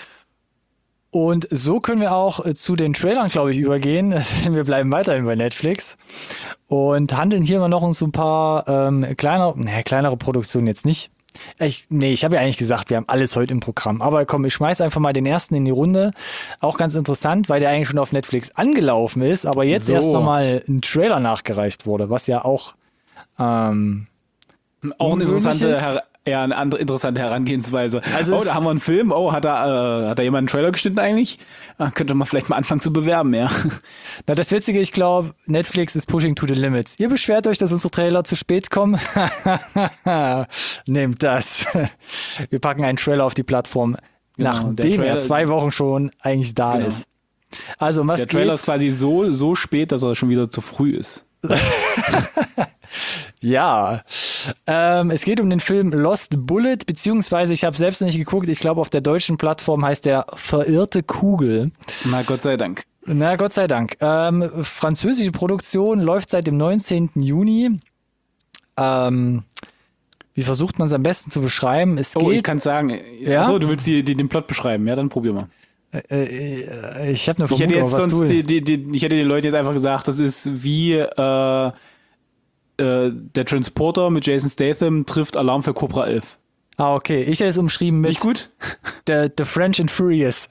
Und so können wir auch äh, zu den Trailern, glaube ich, übergehen. Wir bleiben weiterhin bei Netflix und handeln hier mal noch um so ein paar ähm, kleiner, naja, kleinere Produktionen jetzt nicht. Ich, nee, ich habe ja eigentlich gesagt, wir haben alles heute im Programm. Aber komm, ich schmeiß einfach mal den ersten in die Runde. Auch ganz interessant, weil der eigentlich schon auf Netflix angelaufen ist, aber jetzt So. erst nochmal ein Trailer nachgereicht wurde, was ja auch ähm, Auch eine Ungewöhnlich interessante, ist. Her ja, eine andere interessante Herangehensweise. Also oh, es- da haben wir einen Film. Oh, hat da, äh, hat da jemand einen Trailer geschnitten eigentlich? Ah, könnte man vielleicht mal anfangen zu bewerben, ja. Na, das Witzige, ich glaube, Netflix ist pushing to the limits. Ihr beschwert euch, dass unsere Trailer zu spät kommen. Nehmt das. Wir packen einen Trailer auf die Plattform, Genau, nachdem der Trailer- er zwei Wochen schon eigentlich da Genau. ist. Also, um was Der Trailer geht's? ist quasi so, so spät, dass er schon wieder zu früh ist. Ja, ähm, es geht um den Film Lost Bullet, beziehungsweise ich habe selbst nicht geguckt, ich glaube auf der deutschen Plattform heißt der Verirrte Kugel. Na, Gott sei Dank. Na, Gott sei Dank. Ähm, französische Produktion läuft seit dem neunzehnten Juni. Ähm, wie versucht man es am besten zu beschreiben? Es Oh, geht, ich kann sagen. Ja? Achso, du willst die, die, den Plot beschreiben. Ja, dann probier mal. äh, äh, ich habe eine Ich hätte Vermutung, jetzt was sonst du... die, die, die, ich hätte den Leuten jetzt einfach gesagt, das ist wie äh, äh, der Transporter mit Jason Statham trifft Alarm für Cobra elf. Ah, okay. Ich hätte es umschrieben mit Nicht gut? The, The French and Furious.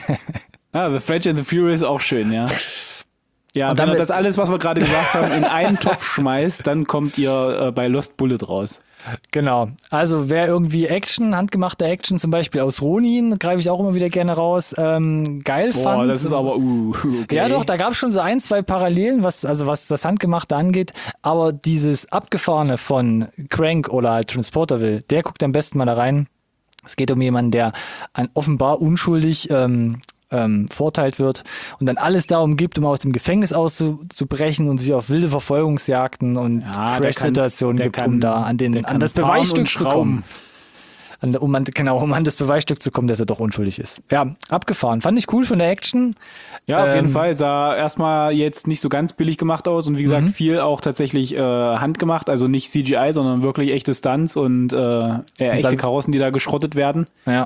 Ah, The French and the Furious auch schön, ja. Ja, Und wenn ihr damit- das alles, was wir gerade gesagt haben, in einen Topf schmeißt, dann kommt ihr äh, bei Lost Bullet raus. Genau. Also wer irgendwie Action, handgemachte Action zum Beispiel aus Ronin, greife ich auch immer wieder gerne raus, ähm, geil Boah, fand. das ist aber, uh, okay. Ja doch, da gab es schon so ein, zwei Parallelen, was, also was das Handgemachte angeht, aber dieses Abgefahrene von Crank oder halt Transporterville, der guckt am besten mal da rein. Es geht um jemanden, der an offenbar unschuldig ähm, ähm, verurteilt wird und dann alles darum gibt, um aus dem Gefängnis auszubrechen und sich auf wilde Verfolgungsjagden und Ja, der Crash-Situationen kann- gibt, der um kann- da an, den, der an kann das fahren Beweisstück und zu schrauben. kommen. An, um an, genau, um an das Beweisstück zu kommen, dass er doch unschuldig ist. Ja, abgefahren. Fand ich cool von der Action. Ja, auf jeden Ähm, Fall. Sah erstmal jetzt nicht so ganz billig gemacht aus und wie gesagt, Mhm. viel auch tatsächlich äh, handgemacht, also nicht C G I, sondern wirklich echte Stunts und äh, eher echte sein- Karossen, die da geschrottet werden. Ja.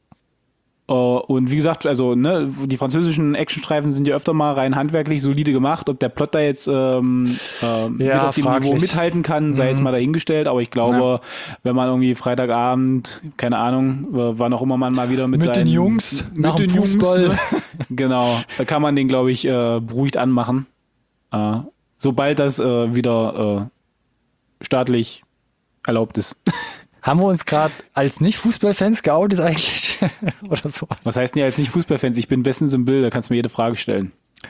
Äh, und wie gesagt, also ne, die französischen Actionstreifen sind ja öfter mal rein handwerklich solide gemacht. Ob der Plot da jetzt ähm, äh, mit Ja, auf dem fraglich. Niveau mithalten kann, sei jetzt mal dahingestellt. Aber ich glaube, wenn man irgendwie Freitagabend, keine Ahnung, äh, wann auch immer man mal wieder mit, Mit den seinen, Jungs mit nach dem den Jungs, Fußball. ne? Genau, da kann man den, glaube ich, äh, beruhigt anmachen. Äh, sobald das äh, wieder äh, staatlich erlaubt ist. Haben wir uns gerade als Nicht-Fußballfans geoutet eigentlich? Oder sowas? Was heißt denn ja jetzt nicht Fußballfans? Ich bin bestens im Bild, da kannst du mir jede Frage stellen.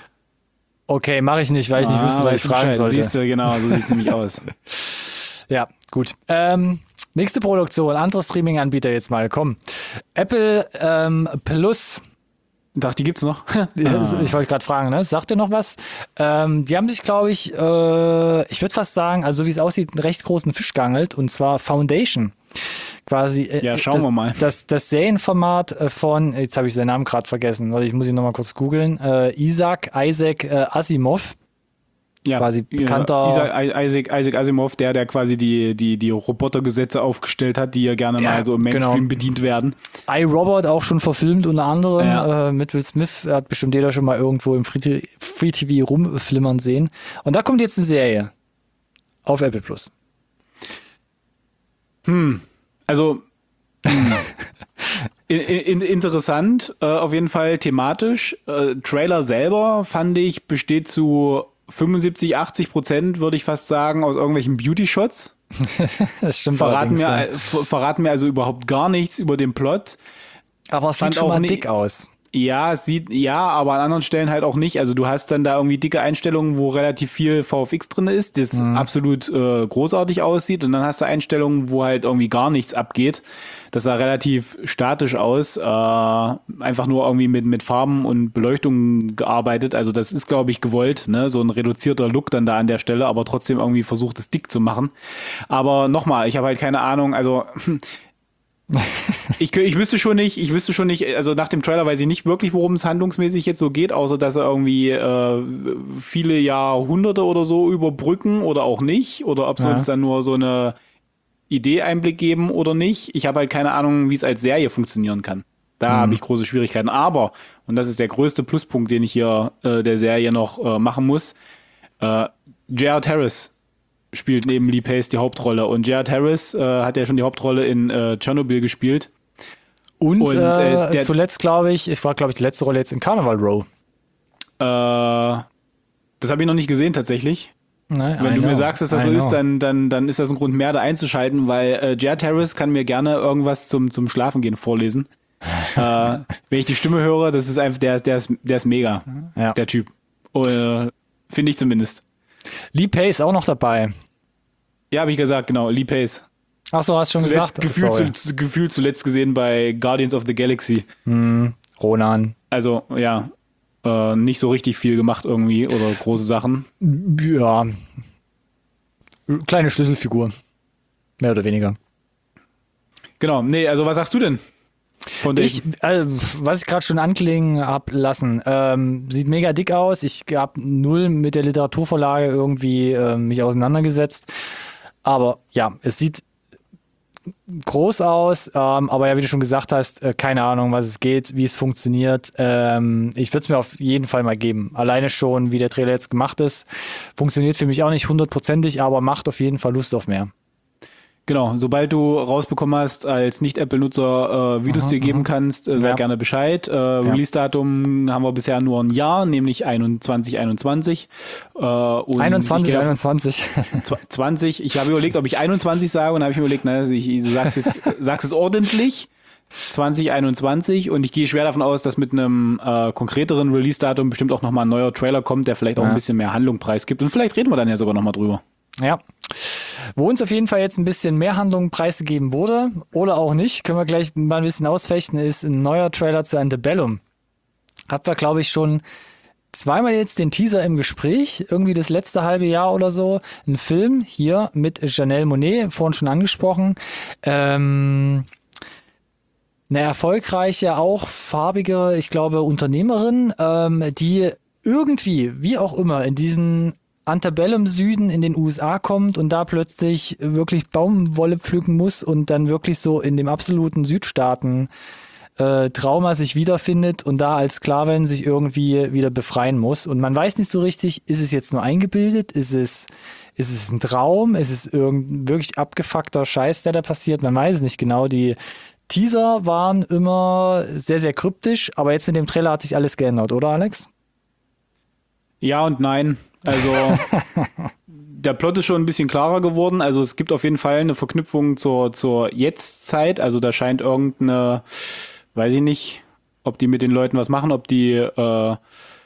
Okay, mache ich nicht, weil ich nicht Ah, wusste, was ich weißt du fragen Bescheid. sollte. Siehst du, genau, so sieht es nämlich aus. Ja, gut. Ähm, nächste Produktion, andere Streaming-Anbieter jetzt mal. Komm. Apple ähm, Plus. Ich dachte, die gibt's noch. Ja, ich wollte gerade fragen, ne? Sagt ihr noch was? Ähm, die haben sich, glaube ich, äh, ich würde fast sagen, also so wie es aussieht, einen recht großen Fisch geangelt, und zwar Foundation. Quasi. Äh, Ja, schauen das, wir mal. Das, das Serienformat äh, von, jetzt habe ich seinen Namen gerade vergessen, warte, ich muss ihn nochmal kurz googeln. Äh, Isaac, Isaac äh, Asimov. Ja, quasi bekannter- Isaac, Isaac, Isaac Asimov, der, der quasi die, die, die Robotergesetze aufgestellt hat, die ja gerne Ja, mal so im Mainstream genau. bedient werden. iRobot auch schon verfilmt, unter anderem Ja. äh, mit Will Smith. Hat bestimmt jeder schon mal irgendwo im Free- Free-T V rumflimmern sehen. Und da kommt jetzt eine Serie auf Apple Plus. Also, hm. in, in, interessant, äh, auf jeden Fall thematisch. Äh, Trailer selber, fand ich, besteht zu fünfundsiebzig, achtzig Prozent, würde ich fast sagen, aus irgendwelchen Beauty-Shots. Das stimmt Verraten allerdings, mir, ja. äh, ver- verraten mir also überhaupt gar nichts über den Plot. Aber es sieht fand schon auch mal nie- dick aus. Ja, es sieht, ja, aber an anderen Stellen halt auch nicht. Also du hast dann da irgendwie dicke Einstellungen, wo relativ viel V F X drin ist, das absolut äh, großartig aussieht. Und dann hast du Einstellungen, wo halt irgendwie gar nichts abgeht. Das sah relativ statisch aus. Äh, einfach nur irgendwie mit, mit Farben und Beleuchtung gearbeitet. Also das ist, glaube ich, gewollt, ne? So ein reduzierter Look dann da an der Stelle, aber trotzdem irgendwie versucht, es dick zu machen. Aber nochmal, ich habe halt keine Ahnung, also Ich, ich wüsste schon nicht, ich wüsste schon nicht, also nach dem Trailer weiß ich nicht wirklich, worum es handlungsmäßig jetzt so geht, außer dass er irgendwie äh, viele Jahrhunderte oder so überbrücken oder auch nicht, oder ob sie Ja. uns dann nur so eine Idee Einblick geben oder nicht. Ich habe halt keine Ahnung, wie es als Serie funktionieren kann. Da habe ich große Schwierigkeiten. Aber, und das ist der größte Pluspunkt, den ich hier äh, der Serie noch äh, machen muss, äh, Jared Harris spielt neben Lee Pace die Hauptrolle. Und Jared Harris äh, hat ja schon die Hauptrolle in äh, Tschernobyl gespielt. Und, Und, äh, äh, der- zuletzt, glaube ich, es war, glaube ich, die letzte Rolle jetzt in Carnival Row. Äh, das habe ich noch nicht gesehen tatsächlich. Ne? Wenn I du know, mir sagst, dass das I so know. ist, dann, dann, dann ist das ein Grund mehr, da einzuschalten, weil äh, Jared Harris kann mir gerne irgendwas zum, zum Schlafengehen vorlesen. äh, wenn ich die Stimme höre, das ist einfach, der, ist- der, ist, der ist mega, Ja. der Typ. Äh, Finde ich zumindest. Lee Pace auch noch dabei. Ja, habe ich gesagt, genau, Lee Pace. Ach so, hast schon Zuletzt, gesagt. gefühlt, Sorry. zu, zu, gefühlt zuletzt gesehen bei Guardians of the Galaxy. Ronan. Also, ja, äh, nicht so richtig viel gemacht irgendwie oder große Sachen. Ja. Kleine Schlüsselfigur. Mehr oder weniger. Genau, nee, also was sagst du denn? Von ich, also, was ich gerade schon anklingen hab lassen, ähm, sieht mega dick aus. Ich habe null mit der Literaturvorlage irgendwie äh, mich auseinandergesetzt. Aber ja, es sieht groß aus, ähm, aber ja, wie du schon gesagt hast, äh, keine Ahnung, was es geht, wie es funktioniert. Ähm, ich würde es mir auf jeden Fall mal geben. Alleine schon, wie der Trailer jetzt gemacht ist, funktioniert für mich auch nicht hundertprozentig, aber macht auf jeden Fall Lust auf mehr. Genau, sobald du rausbekommen hast, als Nicht-Apple-Nutzer, äh, wie du es dir geben kannst, äh, sag ja. gerne Bescheid. Äh, ja. Release-Datum haben wir bisher nur ein Jahr, nämlich einundzwanzig einundzwanzig. Äh, und einundzwanzig einundzwanzig. zwanzig. Ich habe überlegt, ob ich einundzwanzig sage und habe ich mir überlegt, na, ich, ich sag's jetzt, sag's es ordentlich. zwanzig einundzwanzig und ich gehe schwer davon aus, dass mit einem äh, konkreteren Release-Datum bestimmt auch nochmal ein neuer Trailer kommt, der vielleicht auch ja. ein bisschen mehr Handlung preisgibt und vielleicht reden wir dann ja sogar nochmal drüber. Ja. Wo uns auf jeden Fall jetzt ein bisschen mehr Handlung preisgegeben wurde oder auch nicht, können wir gleich mal ein bisschen ausfechten, ist ein neuer Trailer zu Antebellum. Hatten wir, glaube ich, schon zweimal jetzt den Teaser im Gespräch, irgendwie das letzte halbe Jahr oder so. Ein Film hier mit Janelle Monáe, vorhin schon angesprochen. Ähm, eine erfolgreiche, auch farbige, ich glaube, Unternehmerin, ähm, die irgendwie, wie auch immer, in diesen Antebellum-Süden in den U S A kommt und da plötzlich wirklich Baumwolle pflücken muss und dann wirklich so in dem absoluten Südstaaten äh, Trauma sich wiederfindet und da als Sklavin sich irgendwie wieder befreien muss. Und man weiß nicht so richtig, ist es jetzt nur eingebildet, ist es, ist es ein Traum, ist es irgendein wirklich abgefuckter Scheiß, der da passiert, man weiß es nicht genau. Die Teaser waren immer sehr, sehr kryptisch, aber jetzt mit dem Trailer hat sich alles geändert, oder Alex? Ja und nein. Also der Plot ist schon ein bisschen klarer geworden. Also es gibt auf jeden Fall eine Verknüpfung zur, zur Jetztzeit. Also da scheint irgendeine, weiß ich nicht, ob die mit den Leuten was machen, ob die äh,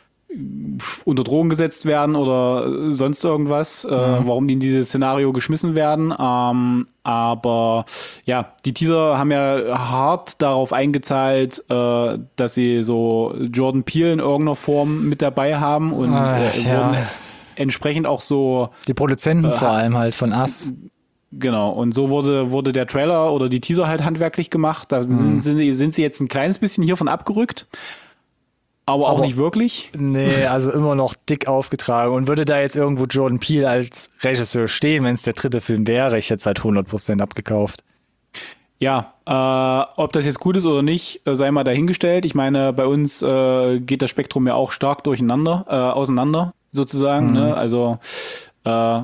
unter Drogen gesetzt werden oder sonst irgendwas, mhm. äh, warum die in dieses Szenario geschmissen werden. Ähm, aber ja, die Teaser haben ja hart darauf eingezahlt, äh, dass sie so Jordan Peele in irgendeiner Form mit dabei haben und äh, ja. wurden entsprechend auch so die Produzenten äh, vor allem halt von Us. Genau, und so wurde, wurde der Trailer oder die Teaser halt handwerklich gemacht. Da mhm. sind, sind, sind sie jetzt ein kleines bisschen hiervon abgerückt. Aber auch aber, nicht wirklich? Nee, also immer noch dick aufgetragen. Und würde da jetzt irgendwo Jordan Peele als Regisseur stehen, wenn es der dritte Film wäre, ich hätte es halt hundert Prozent abgekauft. Ja, äh, ob das jetzt gut ist oder nicht, sei mal dahingestellt. Ich meine, bei uns äh, geht das Spektrum ja auch stark durcheinander, äh, auseinander, sozusagen. Mhm. Ne? Also äh,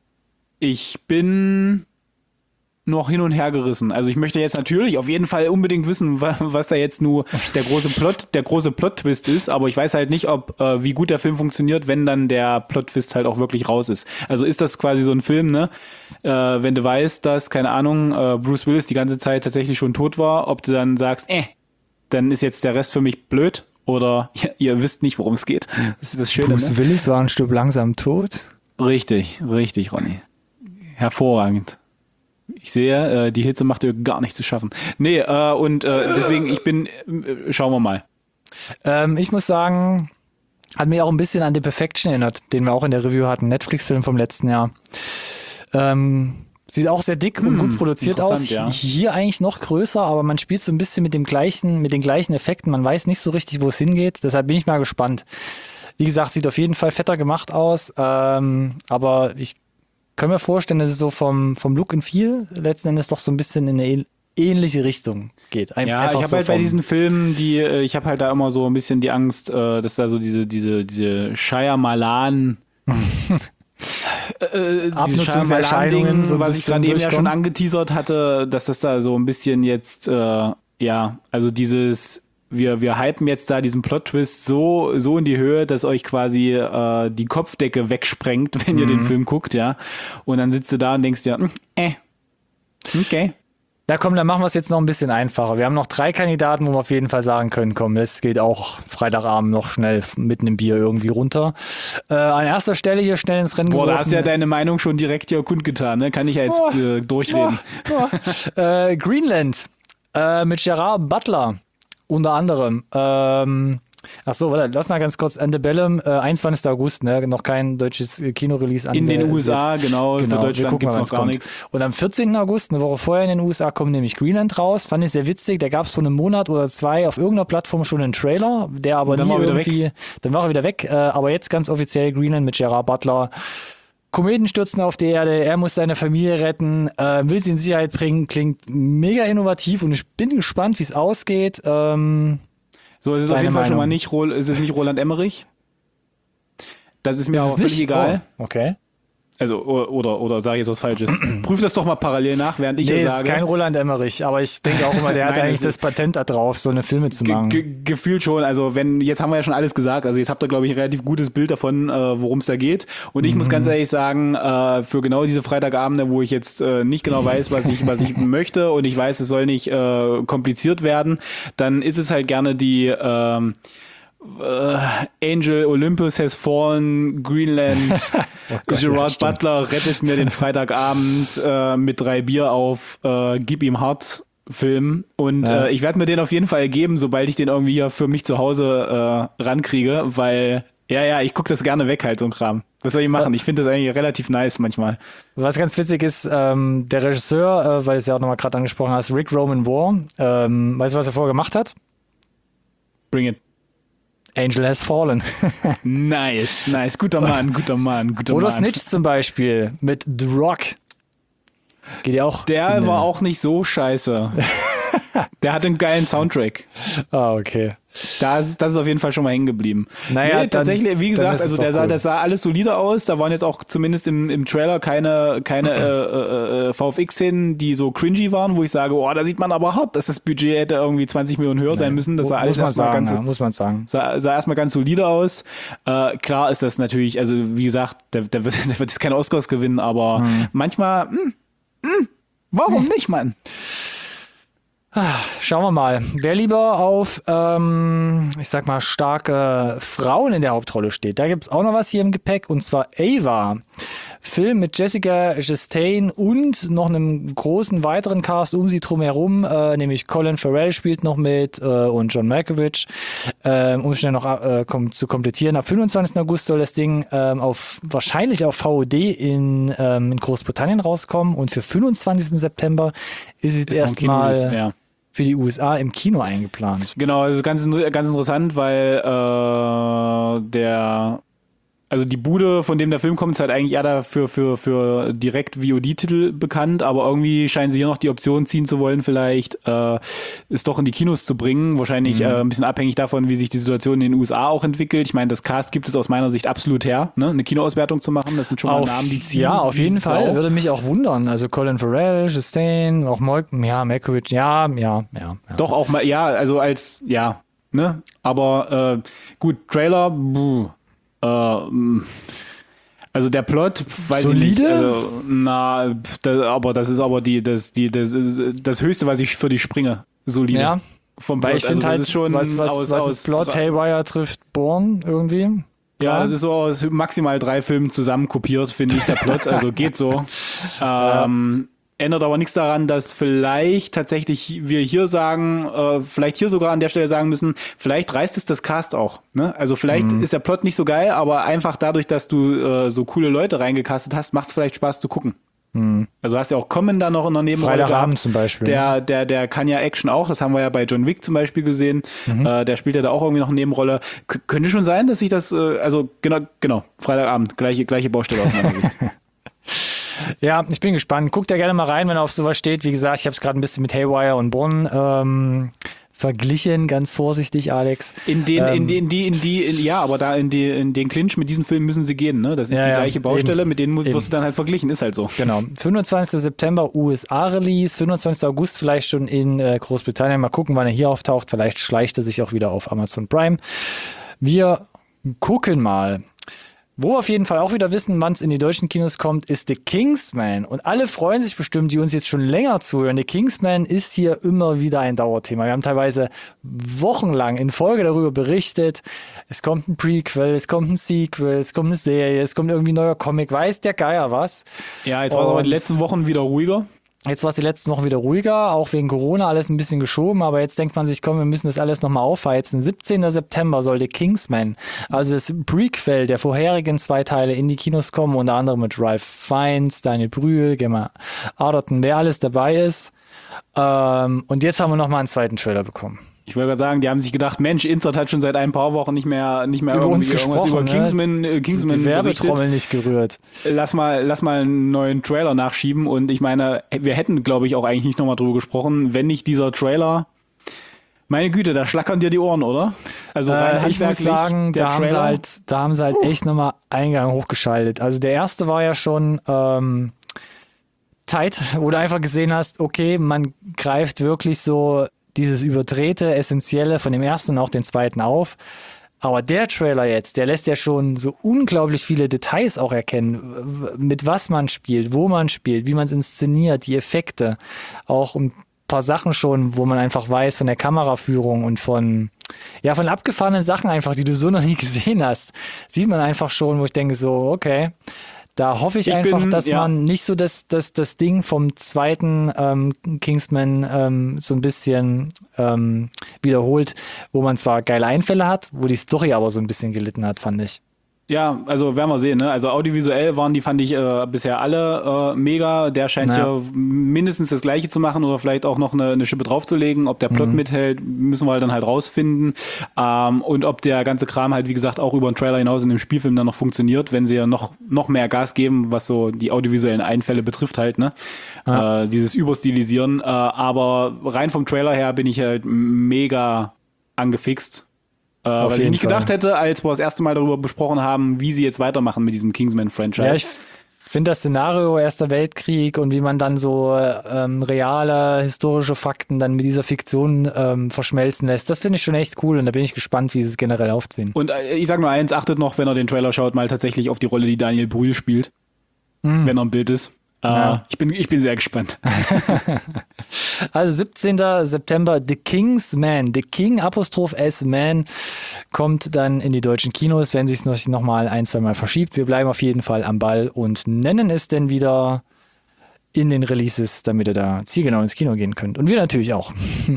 ich bin noch hin und her gerissen. Also ich möchte jetzt natürlich auf jeden Fall unbedingt wissen, was, was da jetzt nur der große Plot, der große Plot-Twist ist, aber ich weiß halt nicht, ob äh, wie gut der Film funktioniert, wenn dann der Plot-Twist halt auch wirklich raus ist. Also ist das quasi so ein Film, ne? Äh, wenn du weißt, dass, keine Ahnung, äh, Bruce Willis die ganze Zeit tatsächlich schon tot war, ob du dann sagst, äh, dann ist jetzt der Rest für mich blöd oder ja, ihr wisst nicht, worum es geht. Das ist das Schöne. Bruce ne? Willis war ein Stück langsam tot. Richtig, richtig, Ronny. Hervorragend. Ich sehe, äh, die Hitze macht dir gar nicht zu schaffen. Nee, äh, und äh, deswegen, ich bin, äh, schauen wir mal. Ähm, ich muss sagen, hat mich auch ein bisschen an The Perfection erinnert, den wir auch in der Review hatten, Netflix-Film vom letzten Jahr. Ähm, sieht auch sehr dick hm, und gut produziert aus. Ja. Hier eigentlich noch größer, aber man spielt so ein bisschen mit dem gleichen, mit den gleichen Effekten. Man weiß nicht so richtig, wo es hingeht. Deshalb bin ich mal gespannt. Wie gesagt, sieht auf jeden Fall fetter gemacht aus, ähm, aber ich können wir vorstellen, dass es so vom, vom Look and Feel letzten Endes doch so ein bisschen in eine ähnliche Richtung geht. Ein, ja, ich habe so halt bei diesen Filmen, die, ich habe halt da immer so ein bisschen die Angst, dass da so diese, diese, diese Shyamalan äh, Abnutzungserscheinungen, so was ich gerade eben ja schon angeteasert hatte, dass das da so ein bisschen jetzt, äh, ja, also dieses Wir, wir hypen jetzt da diesen Plot-Twist so, so in die Höhe, dass euch quasi äh, die Kopfdecke wegsprengt, wenn mhm. ihr den Film guckt, ja. Und dann sitzt du da und denkst dir, äh, okay. Ja, komm, dann machen wir es jetzt noch ein bisschen einfacher. Wir haben noch drei Kandidaten, wo wir auf jeden Fall sagen können, komm, das geht auch Freitagabend noch schnell mitten im Bier irgendwie runter. Äh, an erster Stelle hier schnell ins Rennen Boah, geworfen. da hast du ja deine Meinung schon direkt hier kundgetan, ne? Kann ich ja jetzt oh, äh, durchreden. Oh, oh. äh, Greenland äh, mit Gerard Butler. Unter anderem. Ähm, Ach so, warte, lass mal ganz kurz. Antebellum, äh, einundzwanzigster August, ne? Noch kein deutsches äh, Kinorelease an. In den U S A, genau, genau. für Deutschland gibt es noch gar kommt. nichts. Und am vierzehnten August, eine Woche vorher in den U S A, kommt nämlich Greenland raus. Fand ich sehr witzig. Da gab es vor einem Monat oder zwei auf irgendeiner Plattform schon einen Trailer, der aber dann nie war er wieder irgendwie, weg. dann war er wieder weg. Äh, aber jetzt ganz offiziell Greenland mit Gerard Butler. Kometen stürzen auf die Erde, er muss seine Familie retten, äh, will sie in Sicherheit bringen, klingt mega innovativ und ich bin gespannt, wie es ausgeht. Ähm, So, es ist auf Deine jeden Fall schon Meinung? mal nicht, Ro- es ist nicht Roland Emmerich. Das ist mir ist aber es völlig nicht? egal. Oh, okay. Also, oder, oder, oder sage ich jetzt was Falsches. Prüf das doch mal parallel nach, während ich Nee, es es ist sage. kein Roland Emmerich, aber ich denke auch immer, der hat Nein, eigentlich das das Patent da drauf, so eine Filme zu Ge machen. ge gefühlt schon, also wenn, jetzt haben wir ja schon alles gesagt, also jetzt habt ihr, glaube ich, ein relativ gutes Bild davon, äh, worum es da geht. Und ich Mhm. muss ganz ehrlich sagen, äh, für genau diese Freitagabende, wo ich jetzt äh, nicht genau weiß, was ich, was ich möchte und ich weiß, es soll nicht äh, kompliziert werden, dann ist es halt gerne die ähm, äh, Angel Olympus has fallen, Greenland, Oh Gott, ja, Gerard stimmt. Butler rettet mir den Freitagabend äh, mit drei Bier auf, äh, gib ihm hart. Film und Ja. äh, ich werde mir den auf jeden Fall geben, sobald ich den irgendwie hier für mich zu Hause äh, rankriege, weil ja, ja, ich gucke das gerne weg halt, so ein Kram. Was soll ich machen? Ich finde das eigentlich relativ nice manchmal. Was ganz witzig ist, ähm, der Regisseur, äh, weil du es ja auch nochmal gerade angesprochen hast, Rick Roman Moore, ähm, weißt du, was er vorher gemacht hat? Bring it. Angel Has Fallen. Nice, nice. Guter Mann, guter Mann, guter Oder Mann. Snitch zum Beispiel mit The Rock. Geht ja auch. Der in war eine- auch nicht so scheiße. Der hatte einen geilen Soundtrack. Ah, okay. Da ist, das ist auf jeden Fall schon mal hängen geblieben. Naja, nee, dann- tatsächlich, wie dann gesagt, ist es also doch der sah, cool. das sah alles solide aus. Da waren jetzt auch zumindest im, im Trailer keine, keine äh, äh, V F X-Szenen, die so cringy waren, wo ich sage, oh, da sieht man aber hart, dass das Budget hätte irgendwie zwanzig Millionen höher sein müssen. Das sah Mu- alles muss man erstmal sagen, ganz, ja, muss man sagen. sah, sah erstmal ganz solide aus. Äh, klar ist das natürlich, also wie gesagt, der, der, wird, der wird jetzt keine Oscars gewinnen, aber Mhm. manchmal, mh, mh, warum nicht, Mann? Schauen wir mal. Wer lieber auf, ähm, ich sag mal, starke Frauen in der Hauptrolle steht, da gibt's auch noch was hier im Gepäck, und zwar Ava. Film mit Jessica Chastain und noch einem großen weiteren Cast um sie drum herum, äh, nämlich Colin Farrell spielt noch mit äh, und John Malkovich. Ähm, um schnell noch äh, kom zu komplettieren, am fünfundzwanzigsten August soll das Ding ähm, auf wahrscheinlich auf V O D in, ähm, in Großbritannien rauskommen, und für fünfundzwanzigsten September ist es jetzt Ist noch ein Kino- erstmal ja. für die U S A im Kino eingeplant. Genau, das ist ganz, ganz interessant, weil äh, der, also die Bude, von dem der Film kommt, ist halt eigentlich eher dafür für, für direkt V O D-Titel bekannt, aber irgendwie scheinen sie hier noch die Option ziehen zu wollen, vielleicht äh, es doch in die Kinos zu bringen. Wahrscheinlich Mhm. äh, ein bisschen abhängig davon, wie sich die Situation in den U S A auch entwickelt. Ich meine, das Cast gibt es aus meiner Sicht absolut her, ne? Eine Kinoauswertung zu machen. Das sind schon mal Auf, Namen, die ziehen. ja, auf wie jeden Sau. Fall. Würde mich auch wundern. Also Colin Farrell, Chastain, auch Mal ja, Malkovich, ja, ja, ja. ja. Doch auch mal, ja, also als, ja, ne? Aber äh, gut, Trailer, buh, äh, mh. Also der Plot, weiß Solide? ich nicht, also, na, da, aber das ist aber die, das, die, das, ist das Höchste, was ich für die springe. Solide. Ja, Vom weil Plot. ich finde also, das halt, ist schon was, was, aus, was aus ist Plot, dra- Haywire trifft Bourne irgendwie. Ja, das ist so aus maximal drei Filmen zusammen kopiert, finde ich, der Plot. Also geht so. Ähm, ändert aber nichts daran, dass vielleicht tatsächlich wir hier sagen, äh, vielleicht hier sogar an der Stelle sagen müssen, vielleicht reißt es das Cast auch. Ne? Also vielleicht Mhm. ist der Plot nicht so geil, aber einfach dadurch, dass du äh, so coole Leute reingecastet hast, macht es vielleicht Spaß zu gucken. Also hast ja auch Common da noch in der Nebenrolle Mhm. Freitagabend gehabt. zum Beispiel. Der, der, der kann ja Action auch, das haben wir ja bei John Wick zum Beispiel gesehen. Mhm. Äh, der spielt ja da auch irgendwie noch eine Nebenrolle. K könnte schon sein, dass ich das, äh, also genau, genau, Freitagabend, gleiche, gleiche Baustelle aus meiner Sicht. Ja, ich bin gespannt. Guckt da gerne mal rein, wenn er auf sowas steht. Wie gesagt, ich habe es gerade ein bisschen mit Haywire und Bourne ähm, verglichen, ganz vorsichtig, Alex. In den, Ähm, in die, in die, in die, in, ja, aber da in die, in den Clinch mit diesem Film müssen sie gehen, ne? Das ist Ja, die ja, gleiche Baustelle, eben, mit denen mu- eben. wirst du dann halt verglichen, ist halt so. Genau. fünfundzwanzigsten September U S A-Release, fünfundzwanzigsten August vielleicht schon in äh, Großbritannien. Mal gucken, wann er hier auftaucht. Vielleicht schleicht er sich auch wieder auf Amazon Prime. Wir gucken mal. Wo wir auf jeden Fall auch wieder wissen, wann es in die deutschen Kinos kommt, ist The Kingsman. Und alle freuen sich bestimmt, die uns jetzt schon länger zuhören. The Kingsman ist hier immer wieder ein Dauerthema. Wir haben teilweise wochenlang in Folge darüber berichtet. Es kommt ein Prequel, es kommt ein Sequel, es kommt eine Serie, es kommt irgendwie ein neuer Comic, weiß der Geier was. Ja, jetzt war es aber in den Und- letzten Wochen wieder ruhiger. Jetzt war es die letzten Wochen wieder ruhiger, auch wegen Corona alles ein bisschen geschoben, aber jetzt denkt man sich, komm, wir müssen das alles nochmal aufheizen. siebzehnten September soll The Kingsman, also das Prequel der vorherigen zwei Teile, in die Kinos kommen, unter anderem mit Ralph Fiennes, Daniel Brühl, Gemma Arterton, wer alles dabei ist. Ähm, und jetzt haben wir nochmal einen zweiten Trailer bekommen. Ich wollte gerade sagen, die haben sich gedacht, Mensch, Insert hat schon seit ein paar Wochen nicht mehr, nicht mehr über uns gesprochen, über ne? Kingsman, äh, Kingsman die Werbetrommel nicht gerührt. Lass mal, lass mal einen neuen Trailer nachschieben und ich meine, wir hätten, glaube ich, auch eigentlich nicht nochmal drüber gesprochen, wenn nicht dieser Trailer, meine Güte, da schlackern dir die Ohren, oder? Also rein äh, ich muss sagen, der da haben, sie halt, da haben sie halt uh. echt nochmal Eingang hochgeschaltet. Also der erste war ja schon ähm, tight, wo du einfach gesehen hast, okay, man greift wirklich so dieses überdrehte, essentielle von dem ersten und auch den zweiten auf. Aber der Trailer jetzt, der lässt ja schon so unglaublich viele Details auch erkennen, mit was man spielt, wo man spielt, wie man es inszeniert, die Effekte. Auch ein paar Sachen schon, wo man einfach weiß von der Kameraführung und von, ja, von abgefahrenen Sachen einfach, die du so noch nie gesehen hast. Sieht man einfach schon, wo ich denke so, okay, da hoffe ich, ich einfach, bin, dass ja. man nicht so das, das, das Ding vom zweiten ähm, Kingsman ähm, so ein bisschen ähm, wiederholt, wo man zwar geile Einfälle hat, wo die Story aber so ein bisschen gelitten hat, fand ich. Ja, also werden wir sehen, ne? Also audiovisuell waren die, fand ich, äh, bisher alle äh, mega. Der scheint naja. ja mindestens das Gleiche zu machen oder vielleicht auch noch eine, eine Schippe draufzulegen. Ob der Plot mhm. mithält, müssen wir halt dann halt rausfinden. Ähm, und ob der ganze Kram halt, wie gesagt, auch über den Trailer hinaus in dem Spielfilm dann noch funktioniert, wenn sie ja noch, noch mehr Gas geben, was so die audiovisuellen Einfälle betrifft halt, ne? Ja. Äh, dieses Überstilisieren. Äh, aber rein vom Trailer her bin ich halt mega angefixt. Äh, was ich nicht Fall. gedacht hätte, als wir das erste Mal darüber besprochen haben, wie sie jetzt weitermachen mit diesem Kingsman-Franchise. Ja, ich finde das Szenario Erster Weltkrieg und wie man dann so ähm, reale, historische Fakten dann mit dieser Fiktion ähm, verschmelzen lässt, das finde ich schon echt cool und da bin ich gespannt, wie sie es generell aufziehen. Und äh, ich sag nur eins, achtet noch, wenn ihr den Trailer schaut, mal tatsächlich auf die Rolle, die Daniel Brühl spielt, mhm. wenn er im Bild ist. Uh, ja. ich, bin, ich bin sehr gespannt. Also siebzehnten September, The Kingsman, The King Apostroph S Man kommt dann in die deutschen Kinos, wenn sich es noch mal ein, zwei Mal verschiebt. Wir bleiben auf jeden Fall am Ball und nennen es denn wieder in den Releases, damit ihr da zielgenau ins Kino gehen könnt. Und wir natürlich auch.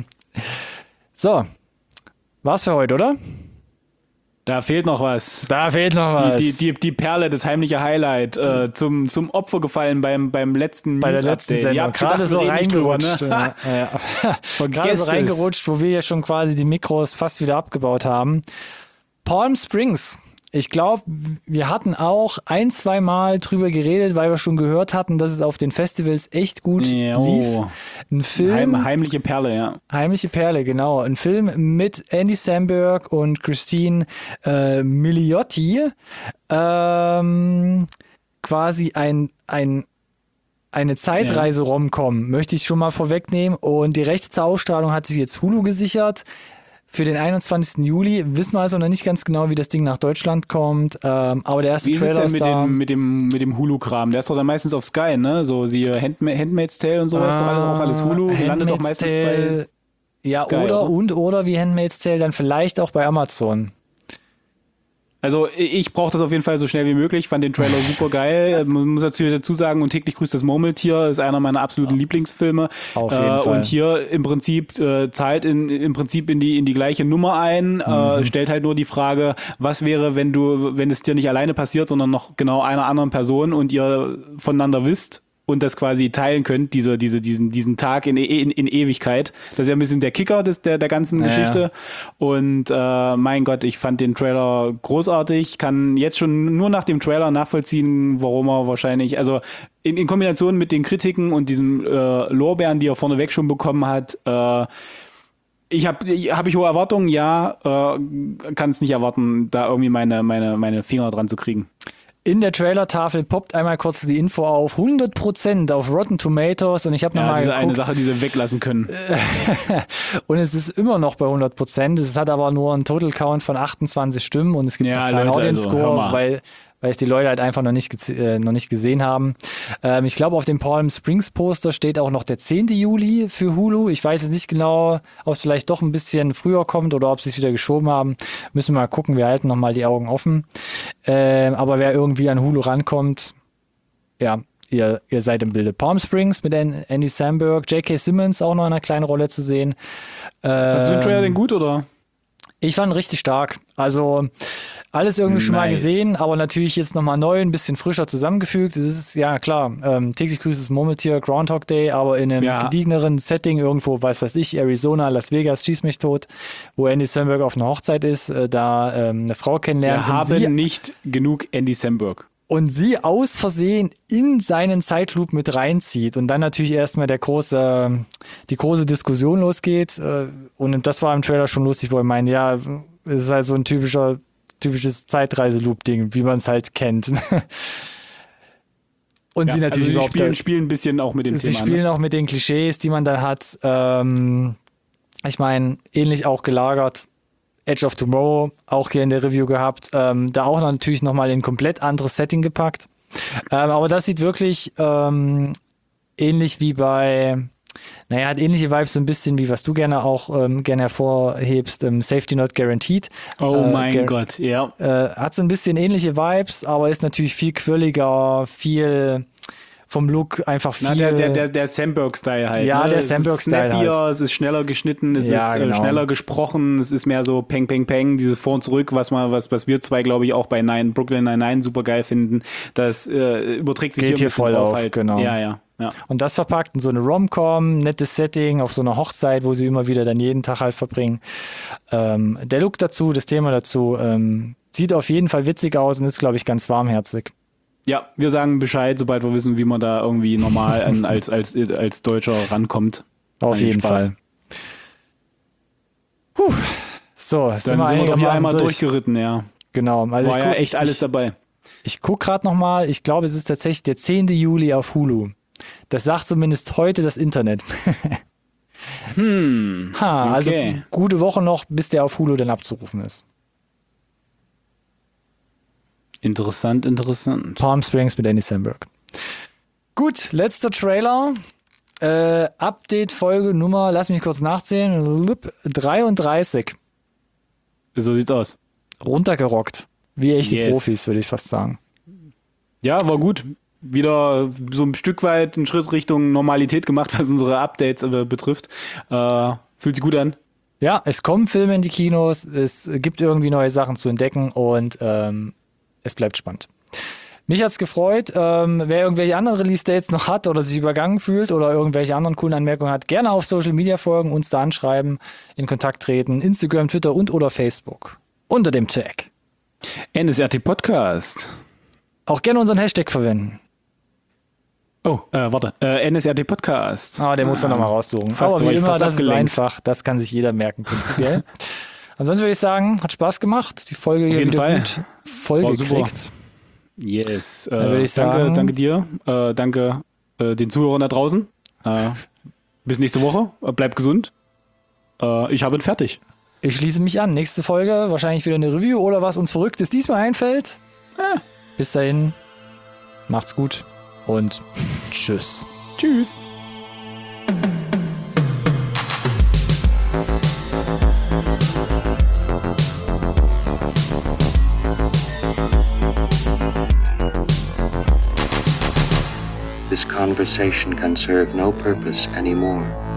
So, war's für heute, oder? Da fehlt noch was. Da fehlt noch was. Die, die, die, die Perle, das heimliche Highlight, äh, zum, zum Opfer gefallen beim, beim letzten Bei der letzten Sendung. Gerade so reingerutscht. Ne? Ja. Gerade so reingerutscht, wo wir ja schon quasi die Mikros fast wieder abgebaut haben. Palm Springs. Ich glaube, wir hatten auch ein, zwei Mal drüber geredet, weil wir schon gehört hatten, dass es auf den Festivals echt gut jo. lief. Ein Film. Heim, heimliche Perle, ja. Heimliche Perle, genau. Ein Film mit Andy Samberg und Christine äh, Milioti. Ähm, quasi ein, ein eine Zeitreise-Rom-Com, möchte ich schon mal vorwegnehmen. Und die Rechte zur Ausstrahlung hat sich jetzt Hulu gesichert. Für den einundzwanzigsten Juli wissen wir also noch nicht ganz genau, wie das Ding nach Deutschland kommt, ähm, aber der erste wie Trailer ist ist denn da. Mit dem, mit dem, mit dem Hulu-Kram, der ist doch dann meistens auf Sky, ne? So, siehe Hand, Handmaid's Tale und so, ah, ist doch auch alles Hulu, landet doch meistens Tale, bei Ja, Sky, oder, oder? und, oder wie Handmaid's Tale dann vielleicht auch bei Amazon. Also ich brauche das auf jeden Fall so schnell wie möglich, fand den Trailer super geil, man muss natürlich dazu sagen, und täglich grüßt das Murmeltier ist einer meiner absoluten Lieblingsfilme. Auf jeden äh, Fall. Und hier im Prinzip äh, zahlt in, im Prinzip in die in die gleiche Nummer ein, mhm. äh, stellt halt nur die Frage, was wäre, wenn du, wenn es dir nicht alleine passiert, sondern noch genau einer anderen Person und ihr voneinander wisst und das quasi teilen könnt, diese, diese, diesen, diesen Tag in, in, in Ewigkeit. Das ist ja ein bisschen der Kicker des, der, der ganzen ja, Geschichte. Ja. Und äh, mein Gott, ich fand den Trailer großartig. Kann jetzt schon nur nach dem Trailer nachvollziehen, warum er wahrscheinlich, also in, in Kombination mit den Kritiken und diesem äh, Lorbeeren, die er vorneweg schon bekommen hat, äh, ich habe hab ich hohe Erwartungen, ja, äh, kann es nicht erwarten, da irgendwie meine, meine, meine Finger dran zu kriegen. In der Trailer-Tafel poppt einmal kurz die Info auf, hundert Prozent auf Rotten Tomatoes und ich habe ja, nochmal geguckt. eine Sache, die sie weglassen können. Und es ist immer noch bei hundert Prozent, es hat aber nur einen Total Count von achtundzwanzig Stimmen und es gibt ja, noch keinen Audience Score, also, weil weil es die Leute halt einfach noch nicht, äh, noch nicht gesehen haben. Ähm, ich glaube, auf dem Palm Springs Poster steht auch noch der zehnten Juli für Hulu. Ich weiß jetzt nicht genau, ob es vielleicht doch ein bisschen früher kommt oder ob sie es wieder geschoben haben. Müssen wir mal gucken, wir halten nochmal die Augen offen. Ähm, aber wer irgendwie an Hulu rankommt, ja, ihr, ihr seid im Bilde. Palm Springs mit Andy Samberg, J K. Simmons auch noch in einer kleinen Rolle zu sehen. Fandest du den Trailer denn gut, oder? Ich fand ihn richtig stark. Also alles irgendwie nice. Schon mal gesehen, aber natürlich jetzt nochmal neu, ein bisschen frischer zusammengefügt. Es ist, ja klar, ähm, täglich grüßes Murmeltier, Groundhog Day, aber in einem ja. gediegeneren Setting irgendwo, weiß weiß ich, Arizona, Las Vegas, schieß mich tot, wo Andy Samberg auf einer Hochzeit ist, äh, da ähm, eine Frau kennenlernt. Wir haben sie, nicht genug Andy Samberg. Und sie aus Versehen in seinen Zeitloop mit reinzieht und dann natürlich erstmal der große, die große Diskussion losgeht. Und das war im Trailer schon lustig, wo er meint, ja, es ist halt so ein typischer, typisches Zeitreiseloop-Ding, wie man es halt kennt. Und ja, sie natürlich also sie überhaupt spielen, spielen ein bisschen auch mit dem sie Thema. Sie spielen ne? auch mit den Klischees, die man dann hat. Ähm, ich meine, ähnlich auch gelagert. Edge of Tomorrow, auch hier in der Review gehabt, ähm, da auch natürlich nochmal in ein komplett anderes Setting gepackt. Ähm, aber das sieht wirklich ähm, ähnlich wie bei, naja, hat ähnliche Vibes so ein bisschen wie, was du gerne auch ähm, gerne hervorhebst, ähm, Safety Not Guaranteed. Oh äh, mein Gar- Gott, ja. Äh, hat so ein bisschen ähnliche Vibes, aber ist natürlich viel quirliger, viel vom Look einfach viel... Na, der der, der, der Samberg-Style halt. Ja, ne? der es Samberg-Style ist snappier, halt. Es ist schneller geschnitten, es Ja, ist genau. äh, schneller gesprochen, es ist mehr so Peng, Peng, Peng, dieses Vor und Zurück, was man, was, was wir zwei, glaube ich, auch bei Nine, Brooklyn Nine-Nine super geil finden. Das äh, überträgt sich Geht hier, hier ein bisschen voll drauf auf, halt. genau. Ja, ja, ja. Und das verpackt in so eine Rom-Com, nettes Setting, auf so einer Hochzeit, wo sie immer wieder dann jeden Tag halt verbringen. Ähm, der Look dazu, das Thema dazu, ähm, sieht auf jeden Fall witzig aus und ist, glaube ich, ganz warmherzig. Ja, wir sagen Bescheid, sobald wir wissen, wie man da irgendwie normal an, als, als, als Deutscher rankommt. Auf jeden Spaß. Fall. Puh. So, sind Dann wir, sind wir doch hier einigermaßen einmal durch. durchgeritten, ja. Genau. Also War ich ja guck, echt alles ich, dabei. Ich gucke gerade nochmal, ich glaube, es ist tatsächlich der zehnten Juli auf Hulu. Das sagt zumindest heute das Internet. Hm. Ha, also okay. gute Woche noch, bis der auf Hulu dann abzurufen ist. Interessant, interessant. Palm Springs mit Andy Samberg. Gut, letzter Trailer. Äh, Update-Folge Nummer, lass mich kurz nachzählen, dreiunddreißig. So sieht's aus. Runtergerockt. Wie echte Yes. Profis, würde ich fast sagen. Ja, war gut. Wieder so ein Stück weit einen Schritt Richtung Normalität gemacht, was unsere Updates äh, betrifft. Äh, fühlt sich gut an. Ja, es kommen Filme in die Kinos, es gibt irgendwie neue Sachen zu entdecken und ähm, es bleibt spannend. Mich hat's gefreut. Ähm, wer irgendwelche anderen Release-Dates noch hat oder sich übergangen fühlt oder irgendwelche anderen coolen Anmerkungen hat, gerne auf Social Media folgen, uns da anschreiben, in Kontakt treten, Instagram, Twitter und oder Facebook. Unter dem Tag. N S R T Podcast. Auch gerne unseren Hashtag verwenden. Oh, äh, warte. Äh, N S R T Podcast. Ah, der muss dann nochmal raussuchen. Fast, Aber war wie ich immer, fast das ist abgelenkt. einfach. Das kann sich jeder merken, prinzipiell. Ansonsten würde ich sagen, hat Spaß gemacht. Die Folge hier jeden wieder Fall. gut voll War super. gekriegt. Yes. Äh, Dann würde ich danke, sagen- danke dir. Äh, danke äh, den Zuhörern da draußen. Äh, bis nächste Woche. Äh, bleibt gesund. Äh, ich habe ihn fertig. Ich schließe mich an. Nächste Folge, wahrscheinlich wieder eine Review oder was uns Verrücktes diesmal einfällt. Ah. Bis dahin, macht's gut und tschüss. Tschüss. This conversation can serve no purpose anymore.